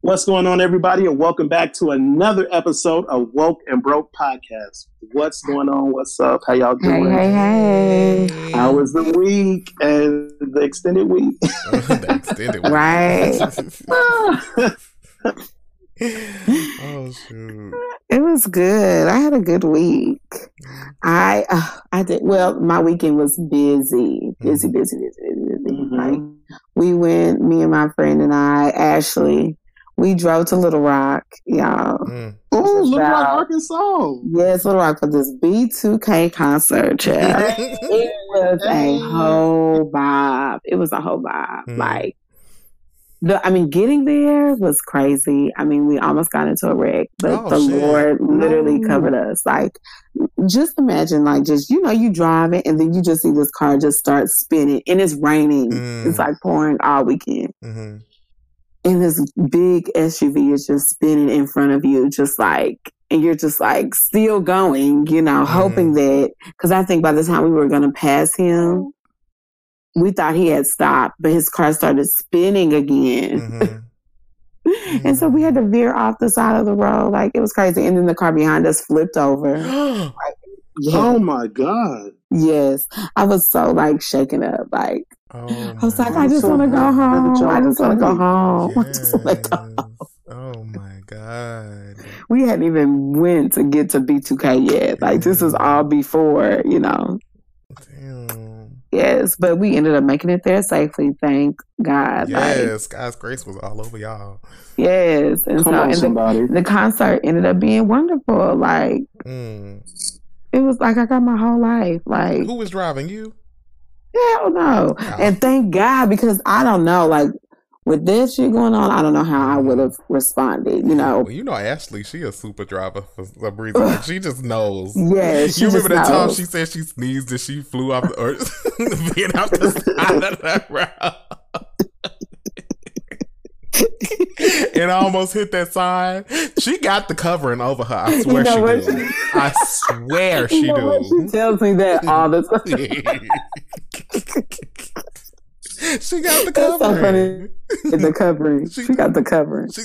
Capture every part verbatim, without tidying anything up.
What's going on, everybody, and welcome back to another episode of Woke and Broke Podcast. What's going on? What's up? How y'all doing? Hey, hey, hey. How was the week and the extended week? the extended week. Right. Oh, shoot. It was good. I had a good week. I uh, I did well. My weekend was busy, busy, Mm-hmm. busy, busy, busy. busy. Mhm. Like we went, me and my friend and I, Ashley. We drove to Little Rock, y'all. Mm. Oh, Little Rock, Wow. Arkansas. Yes, Little Rock for this B two K concert, child. It was a whole vibe. It was a whole vibe. Mm. Like, the, I mean, getting there was crazy. I mean, we almost got into a wreck, but Oh, the shit. Lord literally No. covered us. Like, just imagine, like, just, you know, you driving and then you just see this car just start spinning and it's raining. Mm. It's like pouring all weekend. Mm-hmm. And this big S U V is just spinning in front of you, just like, and you're just like still going, you know, Mm. hoping that, because I think by the time we were going to pass him, we thought he had stopped, but his car started spinning again. Mm-hmm. And so we had to veer off the side of the road. Like, it was crazy. And then the car behind us flipped over. Yeah. Oh my God. Yes. I was so like shaken up. Like, Oh, I was like, my I just so want to go glad that home. y'all I just want to go okay. home. I just want to go home. Yes. Oh my God. We hadn't even went to get to B two K yet. Like, this was all before, you know. Damn. Yes, but we ended up making it there safely. Thank God. Like, Yes, God's grace was all over y'all. yes. And Come so on, and somebody. the, the concert ended up being wonderful. Like, Mm. it was like I got my whole life. Like, Who was driving you? hell no. Oh. And thank God, because I don't know, like, with this shit going on, I don't know how I would have responded, you know. Well, you know Ashley, she a super driver for some reason. Like, she just knows. Yeah, she You just remember the time knows. she said she sneezed and she flew off the earth, being out the side of that route. And I almost hit that sign. She got the covering over her. I swear You know she what? do. I swear she You know what? do. She tells me that all the time. She got the That's so covering. The covering. She- She got the covering. She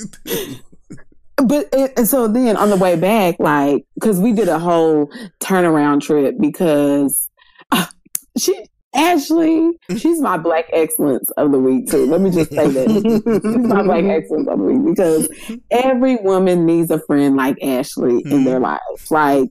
But it, and so then on the way back, like, because we did a whole turnaround trip because uh, she, Ashley, she's my black excellence of the week too. Let me just say that. She's my black excellence of the week because every woman needs a friend like Ashley in their life. Like,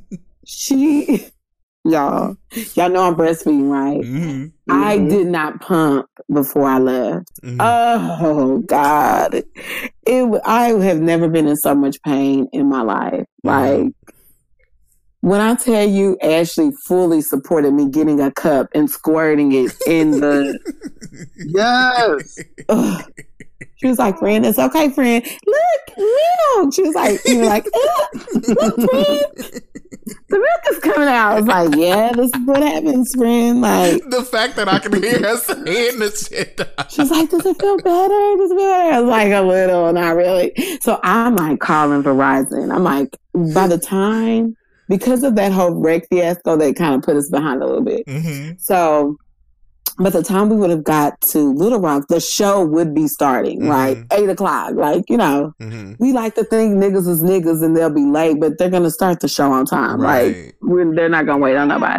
she, y'all, y'all know I'm breastfeeding, right? Mhm. I Mhm. did not pump before I left. Mhm. Oh God, it. I have never been in so much pain in my life. Like, when I tell you, Ashley fully supported me getting a cup and squirting it in the. Yes. Ugh. She was like, "Friend, it's okay, friend. Look, milk." She was like, "You were like, eh, look, friend, the milk is coming out." I was like, "Yeah, this is what happens, friend." Like, The fact that I can hear her saying this shit. she's like, "Does it feel better? Does it feel better?" I was like, "A little, not really." So I'm like calling Verizon. I'm like, by the time, because of that whole wreck fiasco, they kind of put us behind a little bit. Mm-hmm. So by the time we would have got to Little Rock, the show would be starting, Mhm. right? Eight o'clock. Like, you know, Mm-hmm. we like to think niggas is niggas and they'll be late, but they're going to start the show on time. Like, Right. we're, they're not going to wait on nobody.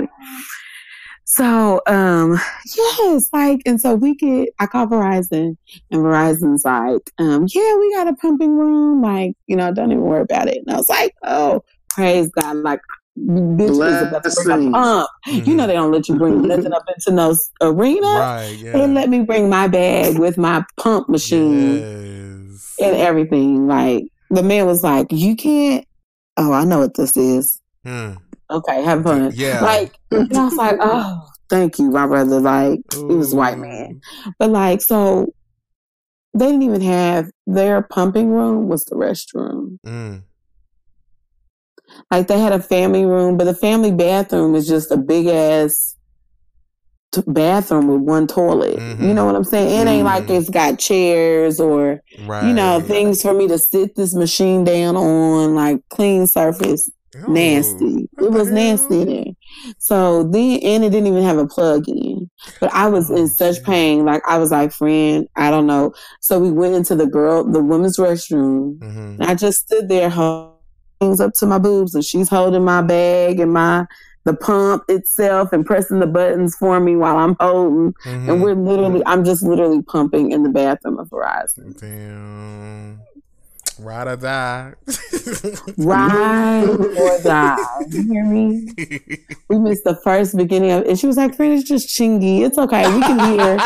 So, um, yes, like, and so we get, I call Verizon and Verizon's like, um, yeah, we got a pumping room. Like, you know, don't even worry about it. And I was like, oh, praise God. Like, bitch is about to bring a Blessings. pump. You know, they don't let you bring nothing up into no s- arena. Right. Yeah. They let me bring my bag with my pump machine Yes. and everything. Like, the man was like, you can't, oh, I know what this is. Hmm. Okay, have fun. Yeah. Like, and I was like, oh, thank you, my brother. Like, it was a white man. But like, so they didn't even have their pumping room was the restroom. Mm. Like, they had a family room, but the family bathroom is just a big ass t- bathroom with one toilet. Mhm. You know what I'm saying? It ain't Mhm. like it's got chairs or, Right. you know, things for me to sit this machine down on, like clean surface. Oh, nasty. what It the was hell? nasty in there. So then, and it didn't even have a plug in. But I was Oh, in such shit. pain. Like I was like, friend, I don't know. So we went into the girl, the women's restroom. Mhm. And I just stood there holding things up to my boobs, and she's holding my bag and my the pump itself and pressing the buttons for me while I'm holding. Mhm. And we're literally, I'm just literally pumping in the bathroom of Horizon. Damn. Ride or die. Ride or die. You hear me? We missed the first beginning of it. And she was like, friend, it's just Chingy. It's okay. We can hear.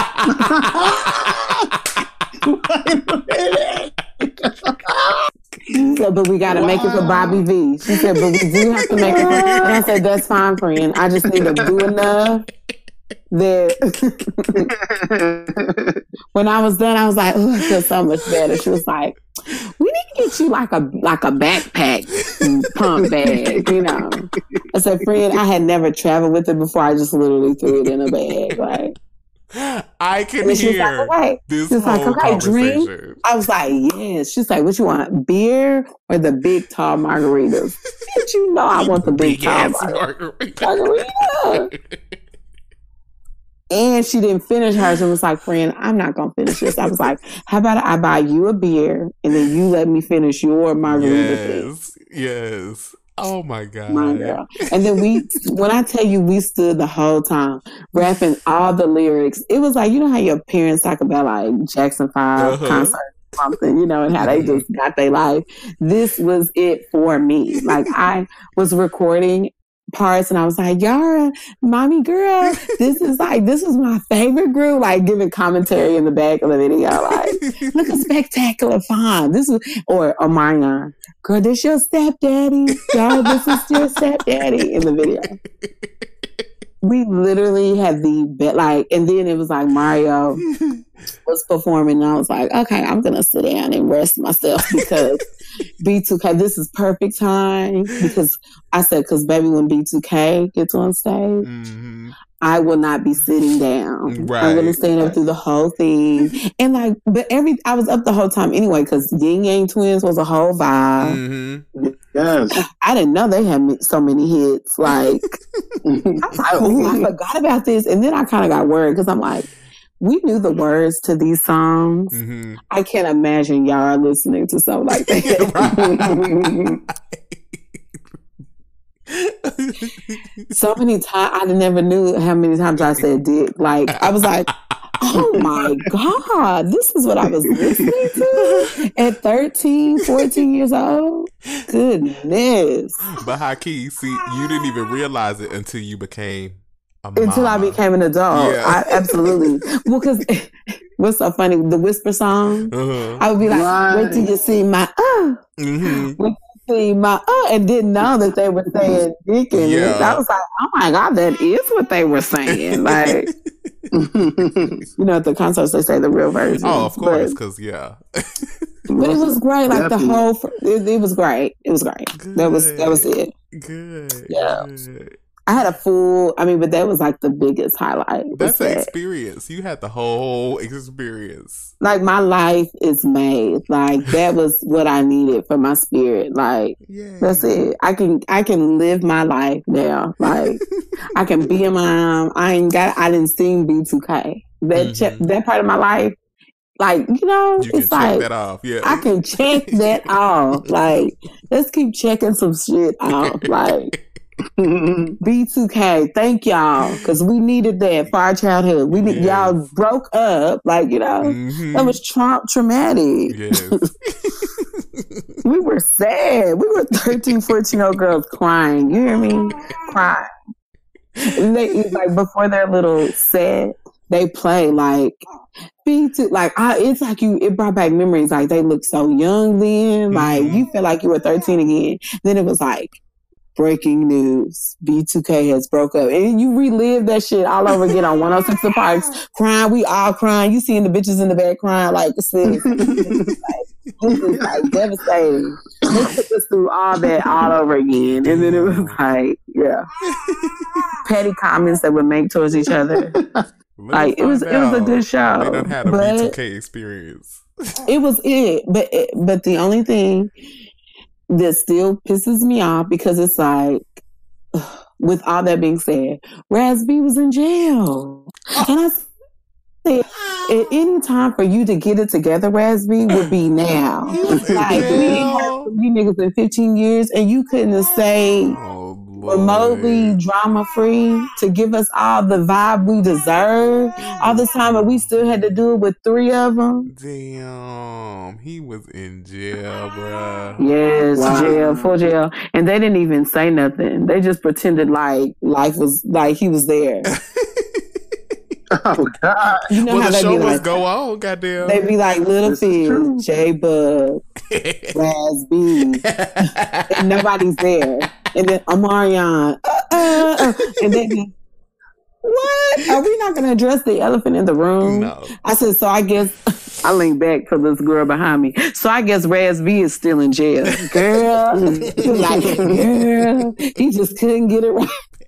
Wait a minute. She said, but we got to wow. make it for Bobby V. She said, but we do have to make it for... And I said, that's fine, friend. I just need to do enough that... When I was done, I was like, oh, I feel so much better. She was like, we need to get you like a like a backpack pump bag, you know. I said, friend, I had never traveled with it before. I just literally threw it in a bag, like... I can and hear like, okay. this She's whole like, okay, conversation. Drink. I was like, yes. She's like, what you want, beer or the big tall margaritas? Did you know I want the big, big tall margarita? margarita. And she didn't finish hers and was like, friend, I'm not going to finish this. I was like, how about I buy you a beer and then you let me finish your margarita thing? Yes, yes. Oh my God. My girl. And then we, when I tell you, we stood the whole time rapping all the lyrics. It was like, you know how your parents talk about like Jackson five uh-huh. concert or something, you know, and how they just got their life. This was it for me. Like I was recording parts and I was like, Yara, mommy girl, this is like, this is my favorite group, like giving commentary in the back of the video, like, look at Spectacular Fun. This is, or Omarion, girl, this your stepdaddy. Yara, this is your stepdaddy in the video. We literally had the bit, like, and then it was like Mario was performing and I was like, okay, I'm going to sit down and rest myself because B two K, this is perfect time because I said, because baby, when B two K gets on stage, mm-hmm. I will not be sitting down. Right. I'm going to stand up through the whole thing. And like, but every, I was up the whole time anyway because Yin Yang Twins was a whole vibe. Mm-hmm. Yes. I didn't know they had so many hits. Like, I was like, oh, I forgot about this. And then I kind of got worried because I'm like, we knew the words to these songs. Mm-hmm. I can't imagine y'all listening to something like that. So many times, I never knew how many times I said dick. Like, I was like, oh my God, this is what I was listening to at thirteen, fourteen years old? Goodness. But Haki, see, you didn't even realize it until you became a Until mama. I became an adult. Yeah. I, absolutely. Well, because what's so funny, the whisper song, uh-huh. I would be like, right. Wait till you see my, uh, mm-hmm. wait till you see my, uh, and didn't know that they were saying dick in yeah. it. I was like, oh my God, that is what they were saying. Like, you know, at the concerts, they say the real version. Oh, of course, because, yeah. But it was great. Like, Definitely. the whole, it, it was great. It was great. Good. That was, that was it. Good. Yeah. Good. I had a full, I mean, but that was like the biggest highlight. That's the that. experience. You had the whole experience. Like, my life is made. Like, that was what I needed for my spirit. Like, Yay. That's it. I can I can live my life now. Like, I can be a mom. I ain't got, I didn't sing B two K. That mm-hmm. che- that part of my life, like, you know, you it's can like, check that off. Yeah. I can check that off. Like, let's keep checking some shit off. Like, B two K, thank y'all, because we needed that for our childhood. We need, yes. Y'all broke up, like, you know, mm-hmm. that was tra- traumatic. Yes. We were sad. We were thirteen, fourteen year old girls crying. You hear me? Crying. And they, like, before their little set, they play like B two, like, I, it's like you, it brought back memories. Like, they looked so young then. Like, mm-hmm. you feel like you were thirteen again. Then it was like, breaking news, B two K has broke up. And you relive that shit all over again on one oh six The Parks, crying. We all crying. You seeing the bitches in the back crying like, this is like, this is like devastating. They took us through all that all over again. And then it was like, yeah. Petty comments that would make towards each other. Like, it was, it was a good show. They done had a but B two K experience. It was it. But, it, but the only thing, that still pisses me off because it's like, with all that being said, Raz B was in jail. And I said, at any time for you to get it together, Raz B, would be now. Like, we ain't heard from you niggas in fifteen years, and you couldn't say oh, remotely drama free to give us all the vibe we deserve all the time, but we still had to do it with three of them. Damn, he was in jail, bruh. Yes, wow. jail, full jail, and they didn't even say nothing. They just pretended like life was like he was there. Oh God! You know well, how the they show be must like, go on, goddamn. They be like Little Fish, J Bug, Raz B, and nobody's there. And then Omarion, uh, uh, uh, and they be, what? Are we not going to address the elephant in the room? No. I said, so I guess I leaned back for this girl behind me. So I guess Raz B is still in jail, girl. Like, girl, he just couldn't get it right.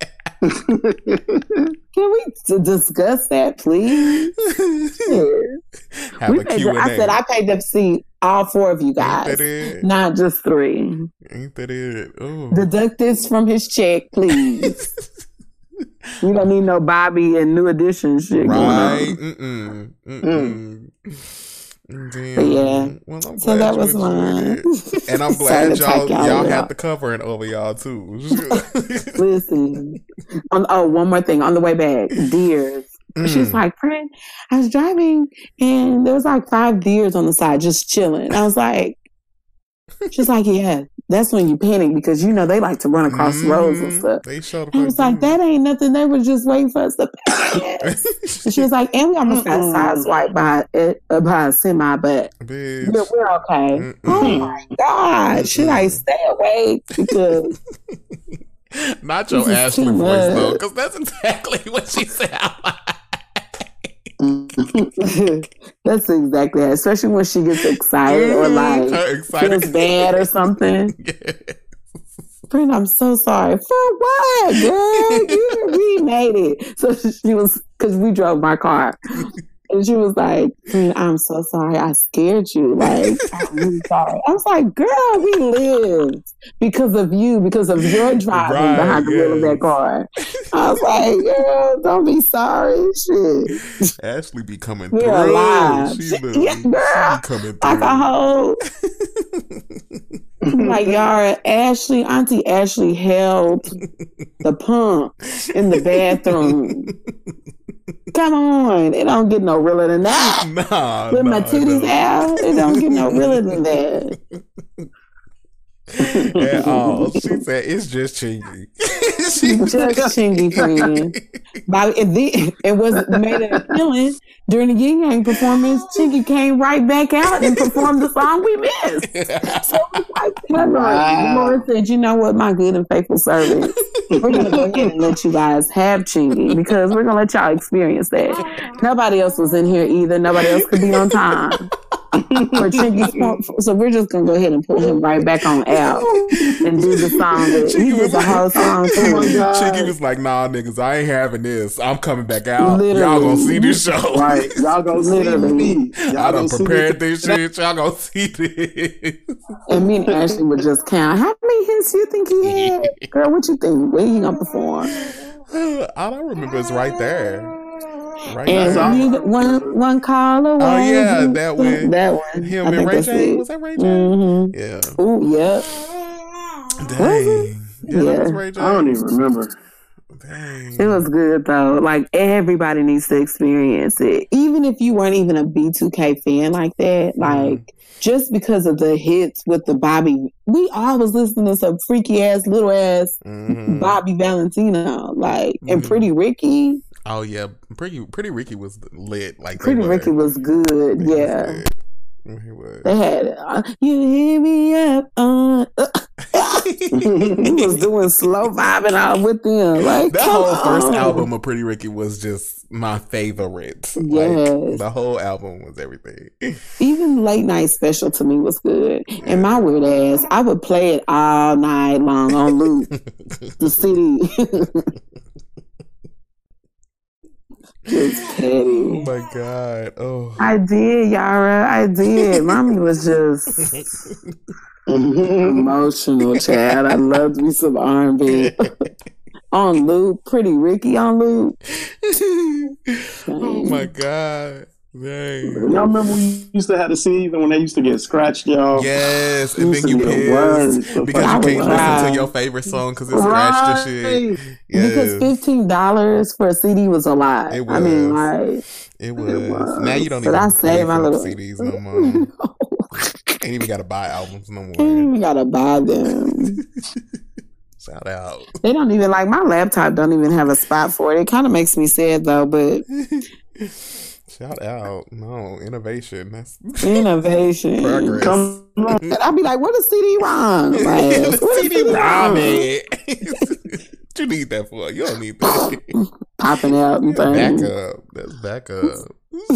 Can we t- discuss that, please? Have we a paid Q and A. the, I said I paid to see all four of you guys, not just three. Ain't that it? Ooh. Deduct this from his check, please. We don't need no Bobby and New Edition shit right. going on. Mm-mm. Mm-mm. Damn. But yeah, well, I'm so that was mine. And I'm glad y'all y'all, y'all had the covering over y'all too. Listen, on, oh, one more thing on the way back, deers. Mm. She's like, friend, I was driving and there was like five deers on the side just chilling. I was like, she's like, yeah, that's when you panic because you know they like to run across mm, roads and stuff. They showed up. I was like, that ain't nothing. They were just waiting for us to pass. And she was like, and we almost got sideswiped by uh, by a semi, but we're, we're okay. Mm-mm. Oh my God, should I stay awake because? Not your Ashley voice though, because that's exactly what she said. That's exactly it. Especially when she gets excited or like feels bad or something. Yes. Friend, I'm so sorry. For what, girl? You we made it. So she was, because we drove my car. And she was like, I'm so sorry. I scared you. Like, I'm really sorry. I was like, girl, we lived because of you, because of your driving right, behind the yes. wheel of that car. I was like, girl, don't be sorry. Shit. Ashley be coming We're through. Alive. She, she, yeah, girl. She coming through. Like a whole. Like, y'all, Ashley, Auntie Ashley held the pump in the bathroom. Come on, it don't get no realer than that. Nah, with nah, my titties no. out, it don't get no realer than that. At all, she said it's just Chingy. She just Chingy, friend. But it, did, it was made it appealing during the Yin Yang performance. Chingy came right back out and performed the song we missed. So it was like, wow. Lord said, "You know what, my good and faithful servants, we're gonna go ahead and let you guys have Chingy because we're gonna let y'all experience that. Nobody else was in here either. Nobody else could be on time." For Chingy's, so we're just gonna go ahead and pull him right back on out and do the song. That, he did the whole song. Chingy was like, "Nah, niggas, I ain't having this. I'm coming back out. Literally. Y'all gonna see this show. Right? Y'all gonna see me. Y'all I done prepared this shit. Y'all gonna see this." And me and Ashley would just count. How many hits you think he had? Girl, what you think? Where he gonna perform? All I remember is right there. Right and now. You, one one call away. Oh yeah, that one. That one. Him and Ray J. Was that Ray J? Mm-hmm. Yeah. Ooh, yeah. Dang. Yeah, yeah. That was Ray J. I don't even remember. Dang. It was good though. Like everybody needs to experience it, even if you weren't even a B two K fan like that. Like mm. just because of the hits with the Bobby, we all was listening to some freaky ass little ass mm-hmm. Bobby Valentino, like mm-hmm. and Pretty Ricky. Oh yeah, Pretty Pretty Ricky was lit. Like Pretty Ricky was good. He yeah, was good. He was. They had uh, you hit me up on. Uh, he was doing slow vibing out with them. Like that whole on. first album of Pretty Ricky was just my favorite. Yes, like, the whole album was everything. Even Late Night Special to me was good. Yeah. And my weird ass, I would play it all night long on loop. The C D. Just petty. Oh my God. Oh. I did, Yara. I did. Mommy was just emotional, child. I loved me some R and B. On loop. Pretty Ricky on loop. Oh my God. Dang. Y'all remember we used to have the C Ds and when they used to get scratched, y'all? Yes, and Used then to you be the worst. pissed because I you was can't listen right. to your favorite song because it scratched the shit. Yes. Because fifteen dollars for a C D was a lot. It I mean, was. like, It was. It was. Now you don't but even I pay saved my for little C Ds no more. Ain't even gotta buy albums no Ain't more. even gotta buy them. Shout out. They don't even like my laptop. Don't even have a spot for it. It kind of makes me sad though. But Shout out. No, innovation. That's innovation. progress. Come on. And I'd be like, "What a C D ROM? Like, what a C D ROM it. What you need that for? You don't need that. Popping out and Back things. up. That's back up.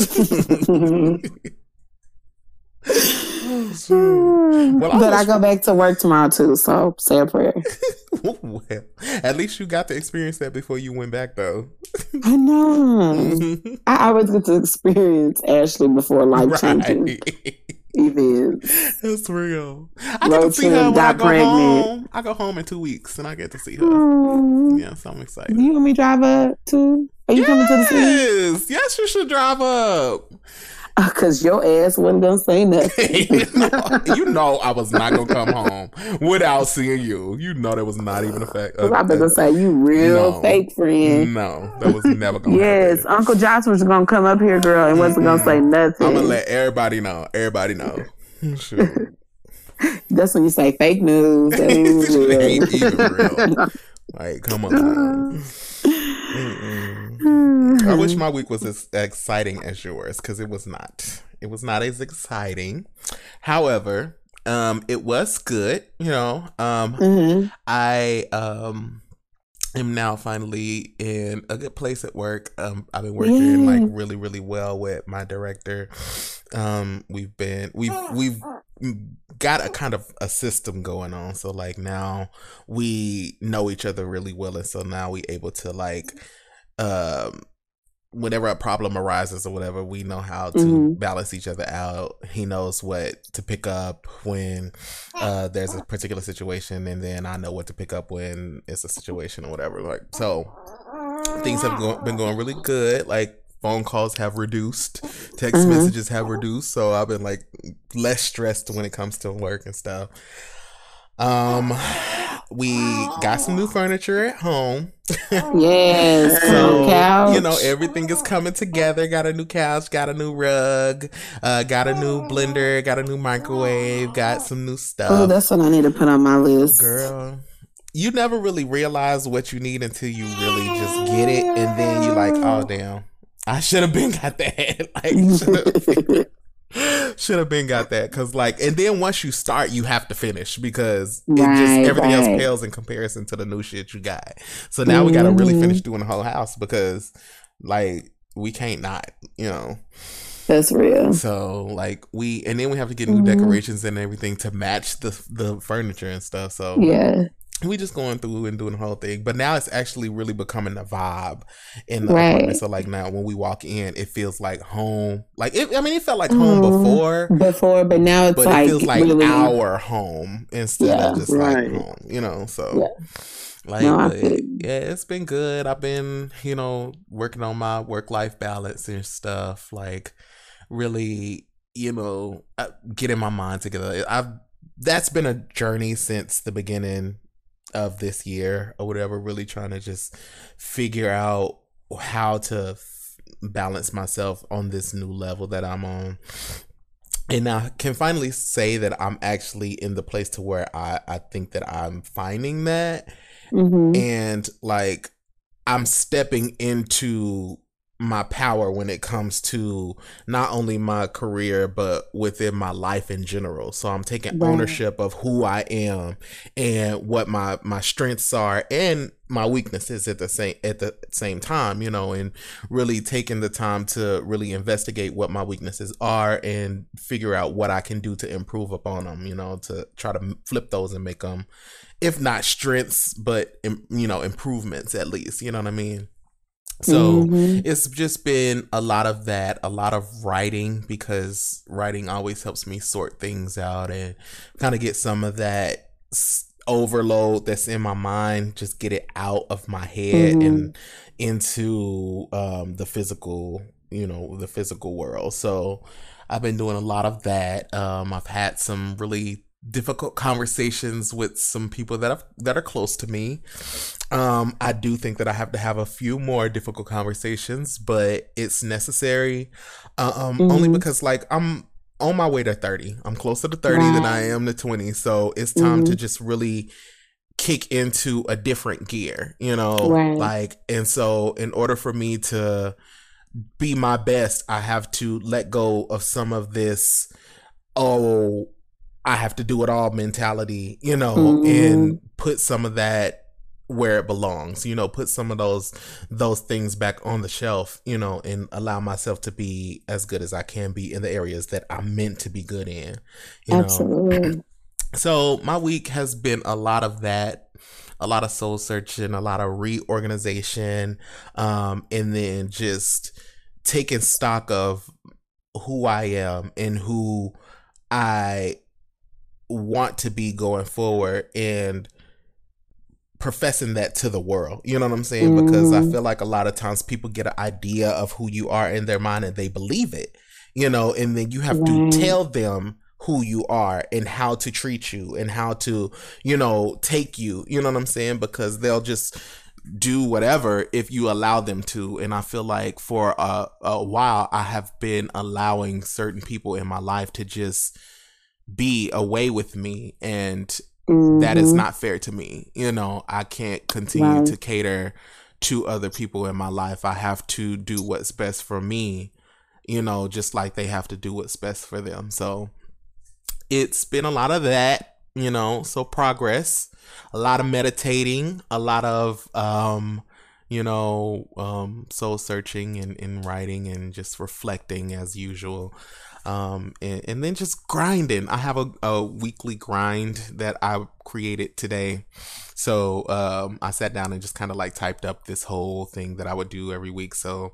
Well, I But I wish- go back to work tomorrow too. So say a prayer. Well, at least you got to experience that before you went back, though. I know. I always get to experience Ashley before life changing Right. events. That's real. I get Road to see her trip, when I got go pregnant. home. I go home in two weeks, and I get to see her. Oh, Yeah, so I'm excited. you want me to drive up too? Are you coming to the city? Yes, yes, you should drive up. Because your ass wasn't gonna say nothing. You know I was not gonna come home without seeing you. You know that was not even a fact. I was gonna say you real No. fake friend. No, that was never gonna Yes, happen. Uncle Josh was gonna come up here, girl, and wasn't gonna say nothing. I'm gonna let everybody know. Everybody know. Shoot. That's when you say fake news. That ain't It ain't real. even real. Like, come on. Now. Mm-mm. I wish my week was as exciting as yours because it was not. It was not as exciting. However, um, it was good. You know, um, Mhm. I um am now finally in a good place at work. Um, I've been working Yay. like really, really well with my director. Um, we've been we've we've got a kind of a system going on. So like now we know each other really well, and so now we able to like um whenever a problem arises or whatever, we know how to Mhm. balance each other out. He knows what to pick up when uh, there's a particular situation, and then I know what to pick up when it's a situation or whatever. Like, so things have go- been going really good. Like, phone calls have reduced, text Mhm. messages have reduced, so I've been like less stressed when it comes to work and stuff. Um, we got some new furniture at home. Yes, So, couch. you know, everything is coming together. Got a new couch, got a new rug, uh, got a new blender, got a new microwave, got some new stuff. Oh, that's what I need to put on my list. Girl, you never really realize what you need until you really just get it. And then you like, oh, damn, I should have been got that. Like, should have Should have been got that because like, and then once you start, you have to finish because it Right, just everything else right. pales in comparison to the new shit you got. So now we got to really Mhm. finish doing the whole house because like we can't not, you know. That's real. So like we, and then we have to get new Mhm. decorations and everything to match the the furniture and stuff. So Yeah. we just going through and doing the whole thing, but now it's actually really becoming a vibe in the Right. apartment. So like now when we walk in, it feels like home. Like it, I mean, it felt like home Mhm. before, Before, but now it's but like it feels like really, our home instead Yeah. of just Right. like home, you know. So Yeah. like, No, I but, feel- yeah, it's been good. I've been, you know, working on my work life balance and stuff. Like, really, you know, uh, getting my mind together. I've that's been a journey since the beginning of this year or whatever. Really trying to just figure out how to f- balance myself on this new level that I'm on. And I can finally say that I'm actually in the place to where I, I think that I'm finding that. Mhm. And like I'm stepping into my power when it comes to not only my career but within my life in general. So I'm taking Right. ownership of who I am and what my my strengths are and my weaknesses at the same at the same time, you know, and really taking the time to really investigate what my weaknesses are and figure out what I can do to improve upon them, you know, to try to flip those and make them, if not strengths, but im- you know, improvements at least, you know what I mean? So Mhm. it's just been a lot of that, a lot of writing, because writing always helps me sort things out and kind of get some of that s- overload that's in my mind, just get it out of my head Mhm. and into um, the physical, you know, the physical world. So I've been doing a lot of that. Um, I've had some really difficult conversations with some people that have, that are close to me. Um, I do think that I have to have a few more difficult conversations, but it's necessary. Um, only Mhm. because like I'm on my way to thirty. I'm closer to thirty than I Right. am to twenty. So it's time to Mhm. just really kick into a different gear, you know, Right. like, and so in order for me to be my best, I have to let go of some of this, oh, I have to do it all mentality, you know, and Mhm. put some of that where it belongs, you know, put some of those those things back on the shelf, you know, and allow myself to be as good as I can be in the areas that I'm meant to be good in, you know. Absolutely. So my week has been a lot of that, a lot of soul searching, a lot of reorganization, um, and then just taking stock of who I am and who I want to be going forward, and professing that to the world. You know what I'm saying? Because I Mhm. feel like a lot of times people get an idea of who you are in their mind and they believe it, you know, and then you have to Right. tell them who you are and how to treat you and how to, you know, take you, you know what I'm saying? Because they'll just do whatever if you allow them to. And I feel like for a, a while I have been allowing certain people in my life to just be away with me, and that is Mhm. not fair to me. You know, I can't continue Right. to cater to other people in my life. I have to do what's best for me, you know, just like they have to do what's best for them. So it's been a lot of that, you know, so progress, a lot of meditating, a lot of um you know, um, soul searching and, and writing and just reflecting as usual. Um, and, and then just grinding. I have a, a weekly grind that I created today. So um, I sat down and just kind of like typed up this whole thing that I would do every week. So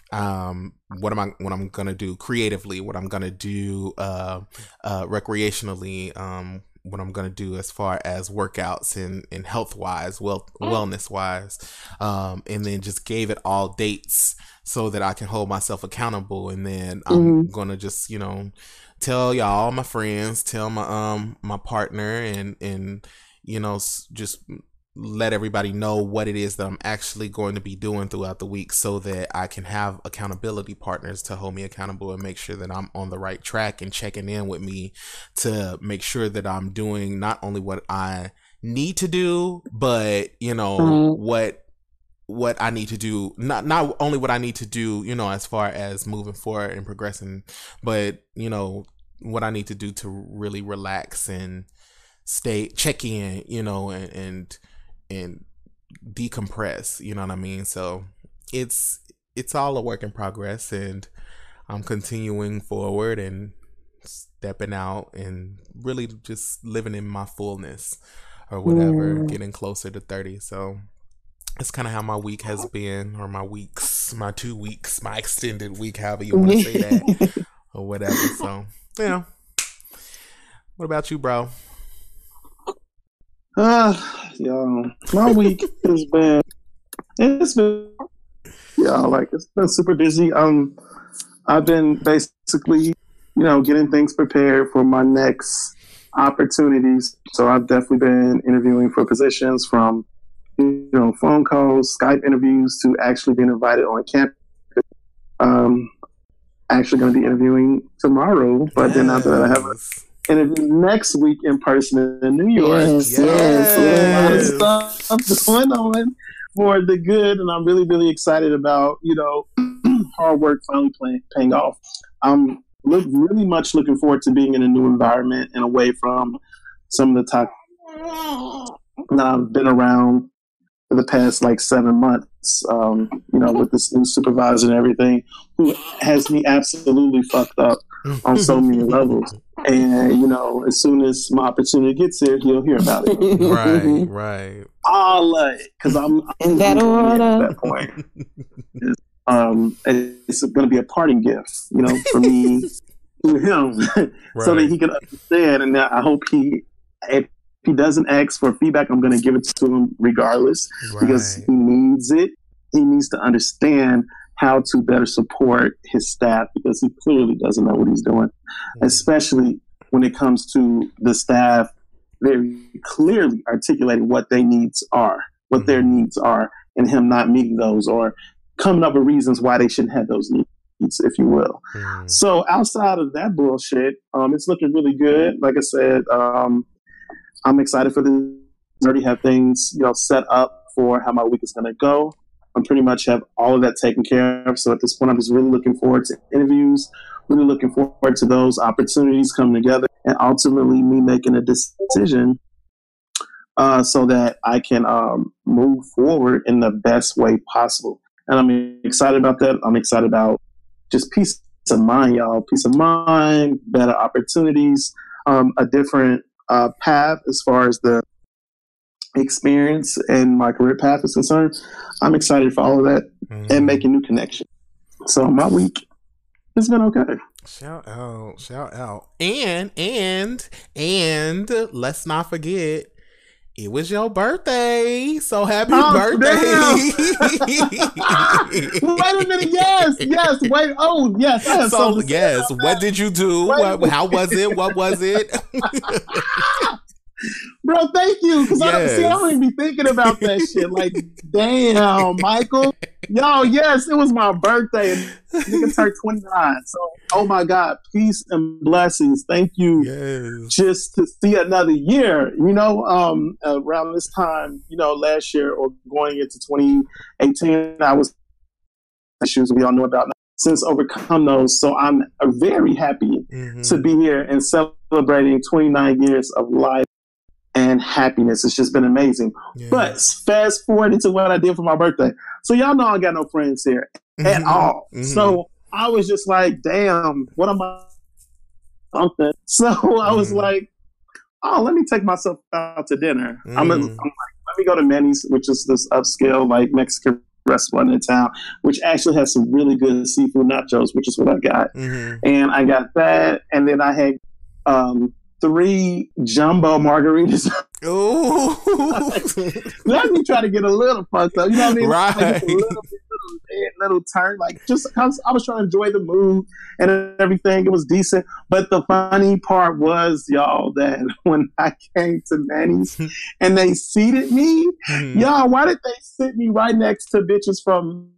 um, what am I, what I'm going to do creatively, what I'm going to do uh, uh, recreationally, um, what I'm gonna do as far as workouts and, and health wise, well wellness wise, um, and then just gave it all dates so that I can hold myself accountable. And then I'm Mhm. gonna just, you know, tell y'all, my friends, tell my um my partner, and and you know, just let everybody know what it is that I'm actually going to be doing throughout the week, so that I can have accountability partners to hold me accountable and make sure that I'm on the right track and checking in with me to make sure that I'm doing not only what I need to do, but you know, Right. what what I need to do, not not only what I need to do, you know, as far as moving forward and progressing, but you know, what I need to do to really relax and stay check in, you know, and and and decompress, you know what I mean? So it's it's all a work in progress, and I'm continuing forward and stepping out and really just living in my fullness or whatever, Mm. getting closer to thirty. So that's kind of how my week has been, or my weeks, my two weeks, my extended week, however you want to say that, or whatever. So, yeah. What about you, bro? Uh, yo, my week has been, it's been, yeah, like it's been super busy. Um, I've been basically, you know, getting things prepared for my next opportunities. So I've definitely been interviewing for positions, from, you know, phone calls, Skype interviews, to actually being invited on campus. Um, actually going to be interviewing tomorrow, but then after that, I have Yes. an interview next week in person in New York. Yes. So, Yes. so a lot of Yes. Yes. stuff going on for the good, and I'm really, really excited about, you know, hard work finally playing, paying off. I'm look, really much looking forward to being in a new environment and away from some of the talk that I've been around for the past like seven months, um, you know, with this new supervisor and everything, who has me absolutely fucked up. on so many levels. And, you know, as soon as my opportunity gets here, he'll hear about it. Right, right. I'll let it, because I'm, I'm in that order. at that point. It's, um, it's going to be a parting gift, you know, for me to him, right. So that he can understand. And I hope he, if he doesn't ask for feedback, I'm going to give it to him regardless, right. Because he needs it. He needs to understand how to better support his staff, because he clearly doesn't know what he's doing, mm-hmm. especially when it comes to the staff very clearly articulating what their needs are, what mm-hmm. their needs are, and him not meeting those or coming up with reasons why they shouldn't have those needs, if you will. Mm-hmm. So outside of that bullshit, um, it's looking really good. Like I said, um, I'm excited for this. I already have things, you know, set up for how my week is going to go. I'm pretty much have all of that taken care of. So at this point, I'm just really looking forward to interviews, really looking forward to those opportunities coming together, and ultimately me making a decision uh, so that I can um, move forward in the best way possible. And I'm excited about that. I'm excited about just peace of mind, y'all. Peace of mind, better opportunities, um, a different uh, path as far as the experience and my career path is concerned. I'm excited for all of that mm-hmm. and making new connections. So my week has been okay. Shout out, shout out. And, and, and let's not forget, it was your birthday. So happy oh, birthday. Wait a minute. Yes, yes. Wait. Oh, yes. I have so, yes. What did you do? What, how was it? What was it? Bro, thank you. Because yes. I, don't, see, I don't even be thinking about that shit. Like, damn, Michael. Yo, yes, it was my birthday. Nigga turned twenty-nine. So, oh my God, peace and blessings. Thank you. Yes. Just to see another year. You know, um, around this time, you know, last year or going into twenty eighteen, I was issues we all know about now. Since overcome those. So I'm very happy mm-hmm. to be here and celebrating twenty-nine years of life and happiness. It's just been amazing. Yeah. But fast forward into what I did for my birthday. So y'all know I got no friends here mm-hmm. at all. Mm-hmm. So I was just like, damn, what am I? Something. So I was mm-hmm. like, oh, let me take myself out to dinner. Mm-hmm. I'm, a, I'm like, let me go to Manny's, which is this upscale like Mexican restaurant in town, which actually has some really good seafood nachos, which is what I got. Mm-hmm. And I got that, and then I had um, three jumbo margaritas. Ooh. Let me try to get a little fucked up. You know what I mean? Right. Like a little, little, little turn. Like, just I was, I was trying to enjoy the mood and everything. It was decent. But the funny part was, y'all, that when I came to Manny's and they seated me, mm-hmm. y'all, why did they sit me right next to bitches from...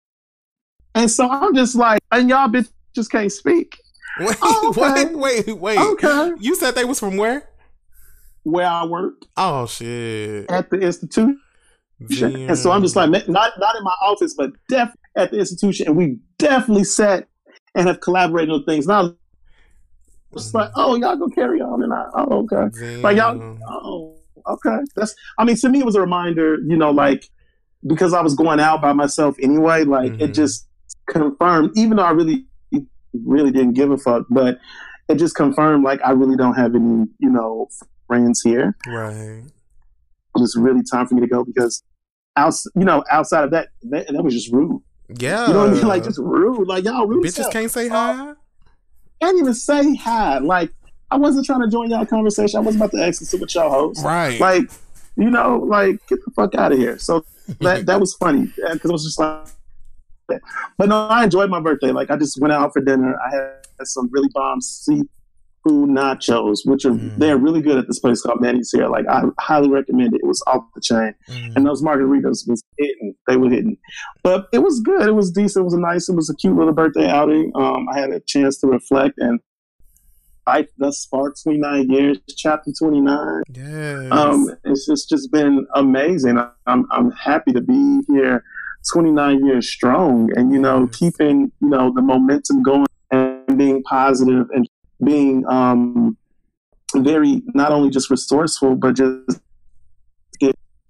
And so I'm just like, and y'all bitches can't speak. Wait, oh, okay. wait, wait, wait. Okay. You said they was from where? Where I worked. Oh, shit. At the institution. Damn. And so I'm just like, not not in my office, but definitely at the institution. And we definitely sat and have collaborated on things. Now, it's like, oh, y'all go carry on. And I, oh, okay. Damn. Like, y'all, oh, okay. That's, I mean, to me, it was a reminder, you know, like, because I was going out by myself anyway, like, mm-hmm. it just confirmed, even though I really, really didn't give a fuck, but it just confirmed, like, I really don't have any, you know, friends here. Right. It was really time for me to go because, outs, you know, outside of that, that, that was just rude. Yeah. You know what I mean? Like, just rude. Like, y'all rude. Bitches can't say hi? Can't even say hi. Like, I wasn't trying to join y'all conversation. I wasn't about to ask to sit with y'all hosts. Right. Like, you know, like, get the fuck out of here. So that that was funny because it was just like, but no, I enjoyed my birthday. Like, I just went out for dinner. I had some really bomb seafood nachos, which are mm. they're really good at this place called Manny's here. Like, I highly recommend it. It was off the chain, mm. and those margaritas was hitting. They were hitting, but it was good. It was decent. It was a nice. It was a cute little birthday outing. Um, I had a chance to reflect and life thus far, twenty-nine years, chapter twenty-nine. Yes. Um, it's just just been amazing. I'm I'm happy to be here. twenty-nine years strong, and you know, keeping you know the momentum going and being positive and being um very not only just resourceful but just get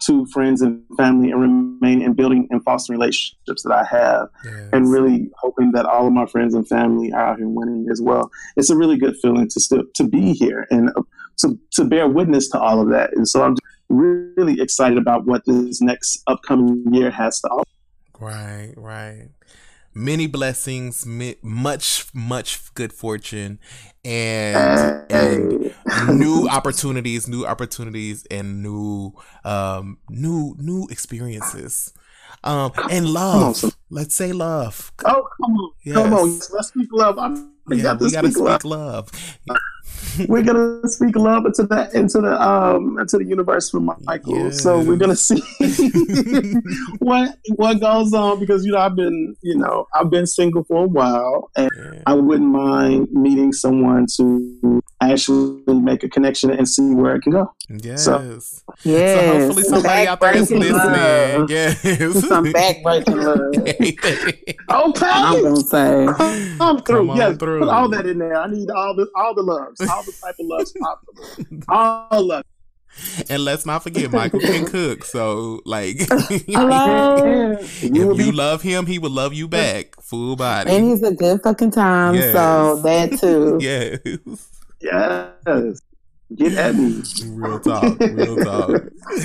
to friends and family and remain in building and fostering relationships that I have, yes. and really hoping that all of my friends and family are out here winning as well. It's a really good feeling to still to be here and to to bear witness to all of that. And so I'm just really excited about what this next upcoming year has to offer. Right, right. Many blessings, much, much good fortune, and, and new opportunities, new opportunities, and new, um, new, new experiences, um, and love. On, Let's say love. Oh, come on, yes. come on, let's speak love. I yeah, got we gotta speak love. love. We're gonna speak love into the into the um into the universe for Michael. Yes. So we're gonna see what what goes on, because you know I've been you know I've been single for a while, and yeah. I wouldn't mind meeting someone to actually make a connection and see where it can go. Yes. So, yes. So hopefully somebody out there is listening. Love. Yes. Some backbreaking love. Okay. I'm gonna say come through. Come yes. Through. Put all that in there. I need all the all the loves. All the type of loves possible. All of it. And let's not forget, Michael can cook. So, like, hello. If you love him, he will love you back, full body. And he's a good fucking time. Yes. So that too. Yes. Yes. Get at me. Real talk. Real talk.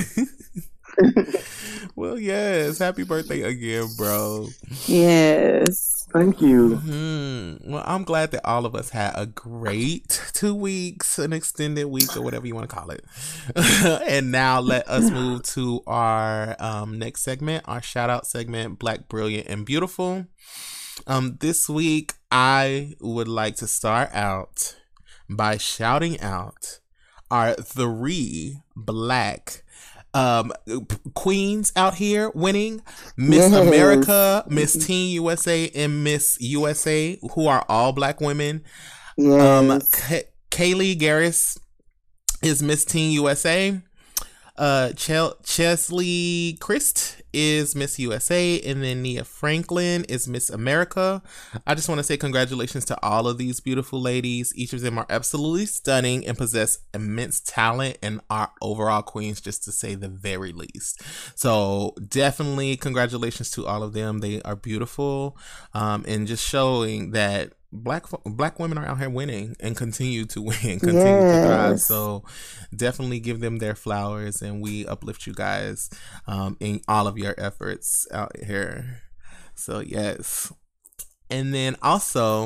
Well, yes. Happy birthday again, bro. Yes. Thank you. Mm-hmm. Well, I'm glad that all of us had a great two weeks, an extended week, or whatever you want to call it. And now let us move to our um, next segment, our shout out segment, Black, Brilliant, and Beautiful. Um, this week, I would like to start out by shouting out our three Black Um, queens out here winning, Miss yes. America, Miss Teen U S A, and Miss U S A, who are all Black women. Yes. Um, K- Kaylee Garris is Miss Teen U S A. Uh, Ch- Chesley Christ is Miss U S A, and then Nia Franklin is Miss America. I just want to say congratulations to all of these beautiful ladies. Each of them are absolutely stunning and possess immense talent and are overall queens, just to say the very least. So definitely congratulations to all of them. They are beautiful, um, and just showing that Black black women are out here winning and continue to win, continue yes. to thrive. So definitely give them their flowers, and we uplift you guys um, in all of your efforts out here. So yes, and then also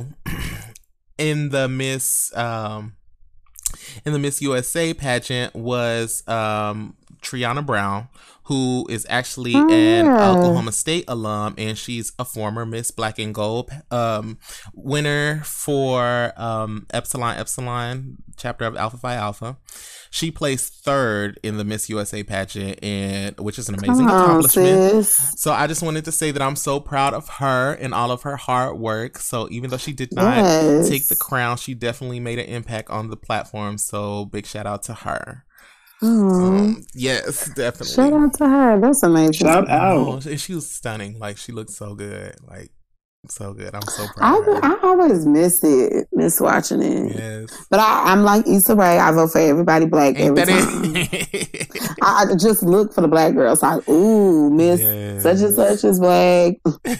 in the Miss um, in the Miss U S A pageant was um, Triana Brown, who is actually oh, an yeah. Oklahoma State alum, and she's a former Miss Black and Gold um, winner for um, Epsilon Epsilon chapter of Alpha Phi Alpha. She placed third in the Miss U S A pageant, and which is an amazing Come accomplishment. On, sis. So I just wanted to say that I'm so proud of her and all of her hard work. So even though she did not yes. take the crown, she definitely made an impact on the platform. So big shout out to her. Oh, um, yes, definitely. Shout out to her. That's amazing. Shout out. Oh, she, she was stunning. Like, she looked so good. Like, so good. I'm so proud. I, I always miss it, miss watching it. Yes. But I, I'm like Issa Rae. I vote for everybody Black Ain't every time. I, I just look for the Black girls. Like, ooh, Miss yes. such and such is Black.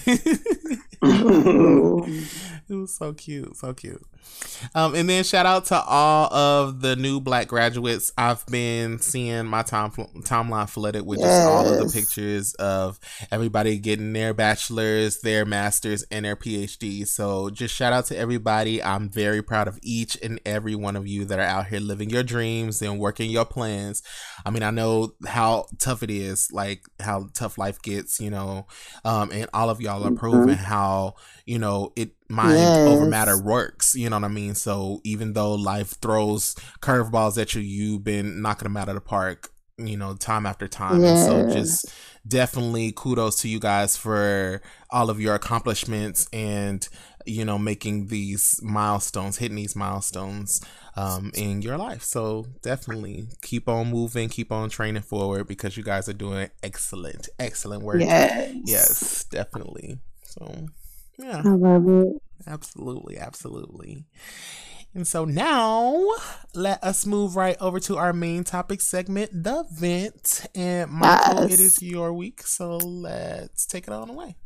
It was so cute, so cute. Um, and then shout out to all of the new Black graduates. I've been seeing my time timeline flooded with just yes. all of the pictures of everybody getting their bachelors, their masters, and their P H Ds. So just shout out to everybody. I'm very proud of each and every one of you that are out here living your dreams and working your plans. I mean, I know how tough it is, like how tough life gets, you know, um, and all of y'all are proving mm-hmm. how, you know, it mind yes. over matter works, you know what I mean? So even though life throws curveballs at you, you've been knocking them out of the park, you know, time after time. Yes. And so just definitely kudos to you guys for all of your accomplishments and, you know, making these milestones, hitting these milestones um, in your life. So definitely keep on moving, keep on training forward, because you guys are doing excellent, excellent work. Yes, yes, definitely. So yeah, I love it. Absolutely, absolutely. And so now let us move right over to our main topic segment, the vent. And Michael, yes. It is your week, so let's take it on away.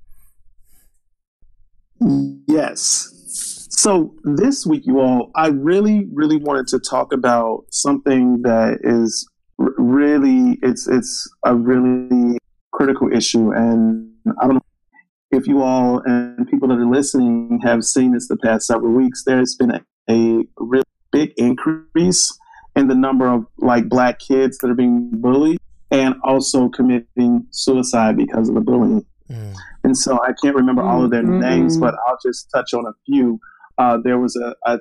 Yes. So this week, you all, I really, really wanted to talk about something that is r- really, it's it's a really critical issue. And I don't know if you all and people that are listening have seen this the past several weeks. There's been a, a really big increase in the number of like Black kids that are being bullied and also committing suicide because of the bullying. Mm. And so I can't remember all of their mm-hmm. names, but I'll just touch on a few. Uh, there was a, a,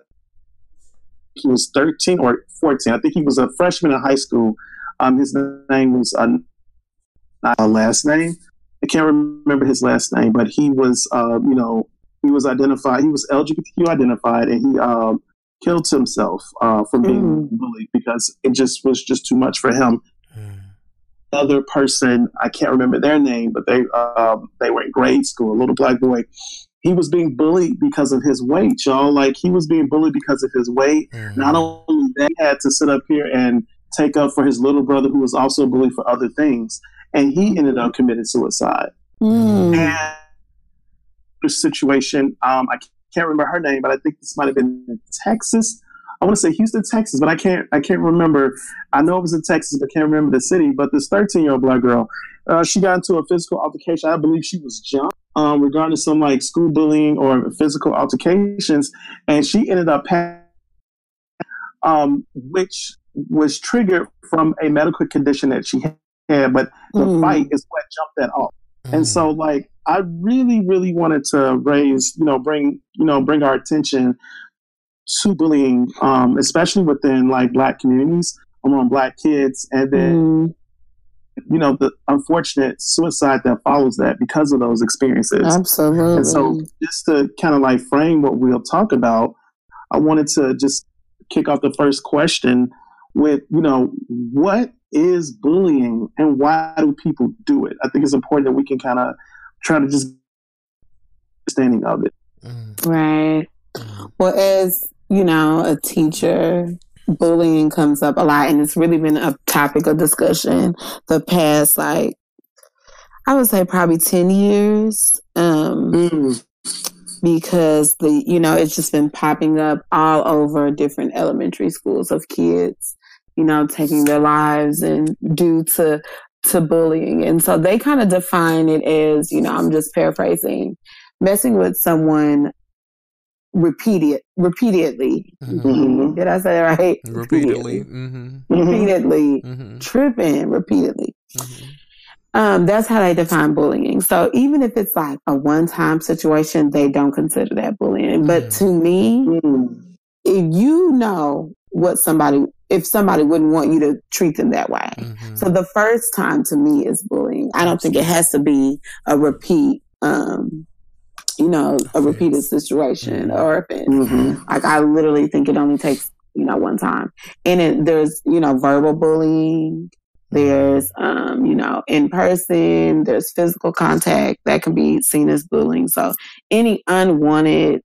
he was thirteen or fourteen. I think he was a freshman in high school. Um, his name was, uh, not a last name. I can't remember his last name, but he was, uh, you know, he was identified, he was L G B T Q identified, and he um, killed himself uh, from being mm. bullied because it just was just too much for him. Mm. Other person, I can't remember their name, but they um, they were in grade school, a little Black boy. He was being bullied because of his weight, y'all. Like, he was being bullied because of his weight. Mm. Not only that, he had to sit up here and take up for his little brother who was also bullied for other things. And he ended up committing suicide. Mm. And the situation, um, I can't remember her name, but I think this might have been in Texas. I want to say Houston, Texas, but I can't I can't remember. I know it was in Texas, but can't remember the city. But this thirteen-year-old Black girl, uh, she got into a physical altercation. I believe she was jumped um, regarding some like school bullying or physical altercations. And she ended up passing, um, which was triggered from a medical condition that she had. Yeah, but the mm. fight is what jumped that off. Mm. And so, like, I really, really wanted to raise, you know, bring, you know, bring our attention to bullying, um, especially within, like, Black communities, among Black kids. And then, mm. you know, the unfortunate suicide that follows that because of those experiences. Absolutely. And so, just to kind of, like, frame what we'll talk about, I wanted to just kick off the first question with, you know, what is bullying and why do people do it? I think it's important that we can kind of try to just understanding of it. Right. Well, as you know, a teacher, bullying comes up a lot, and it's really been a topic of discussion the past, like, I would say probably ten years. Um, mm. Because the, you know, it's just been popping up all over different elementary schools of kids, you know, taking their lives and due to to bullying. And so they kind of define it as, you know, I'm just paraphrasing, messing with someone repeated, repeatedly. Mm-hmm. Did I say that right? Repeatedly. Mm-hmm. Repeatedly. Mm-hmm. Tripping repeatedly. Mm-hmm. Um, that's how they define bullying. So even if it's like a one-time situation, they don't consider that bullying. Mm-hmm. But to me, mm-hmm. if you know what somebody, if somebody wouldn't want you to treat them that way. Mm-hmm. So the first time to me is bullying. I don't think it has to be a repeat, um, you know, a repeated situation mm-hmm. or offense. Mm-hmm. Like, I literally think it only takes, you know, one time. And it, there's, you know, verbal bullying. There's, um, you know, in person, there's physical contact that can be seen as bullying. So any unwanted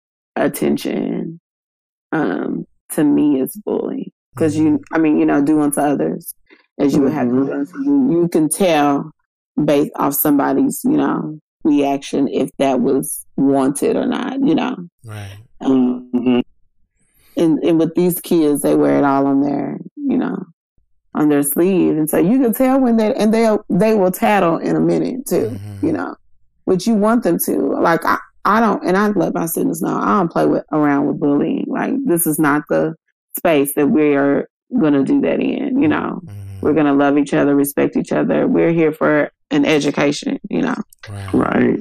attention, um, to me is bullying. Because you, I mean, you know, do unto others as you would have to do unto you. You can tell based off somebody's, you know, reaction if that was wanted or not, you know. Right. Um, mm-hmm. and, and with these kids, they wear it all on their, you know, on their sleeve. And so you can tell when they, and they they will tattle in a minute too, mm-hmm. you know, which you want them to. Like, I, I don't, and I let my students know, I don't play with around with bullying. Like, this is not the space that we are going to do that in, you know. Mm-hmm. We're going to love each other, respect each other. We're here for an education, you know. Right. Right.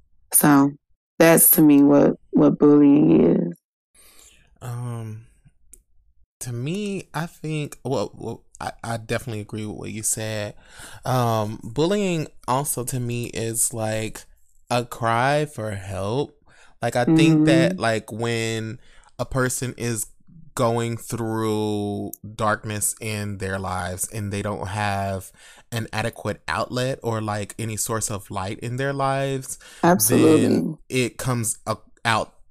So that's to me what, what bullying is. Um, to me, I think, well, well I, I definitely agree with what you said. Um, bullying also to me is like a cry for help. Like, I think mm-hmm. that, like, when a person is going through darkness in their lives and they don't have an adequate outlet or like any source of light in their lives, absolutely, then it comes out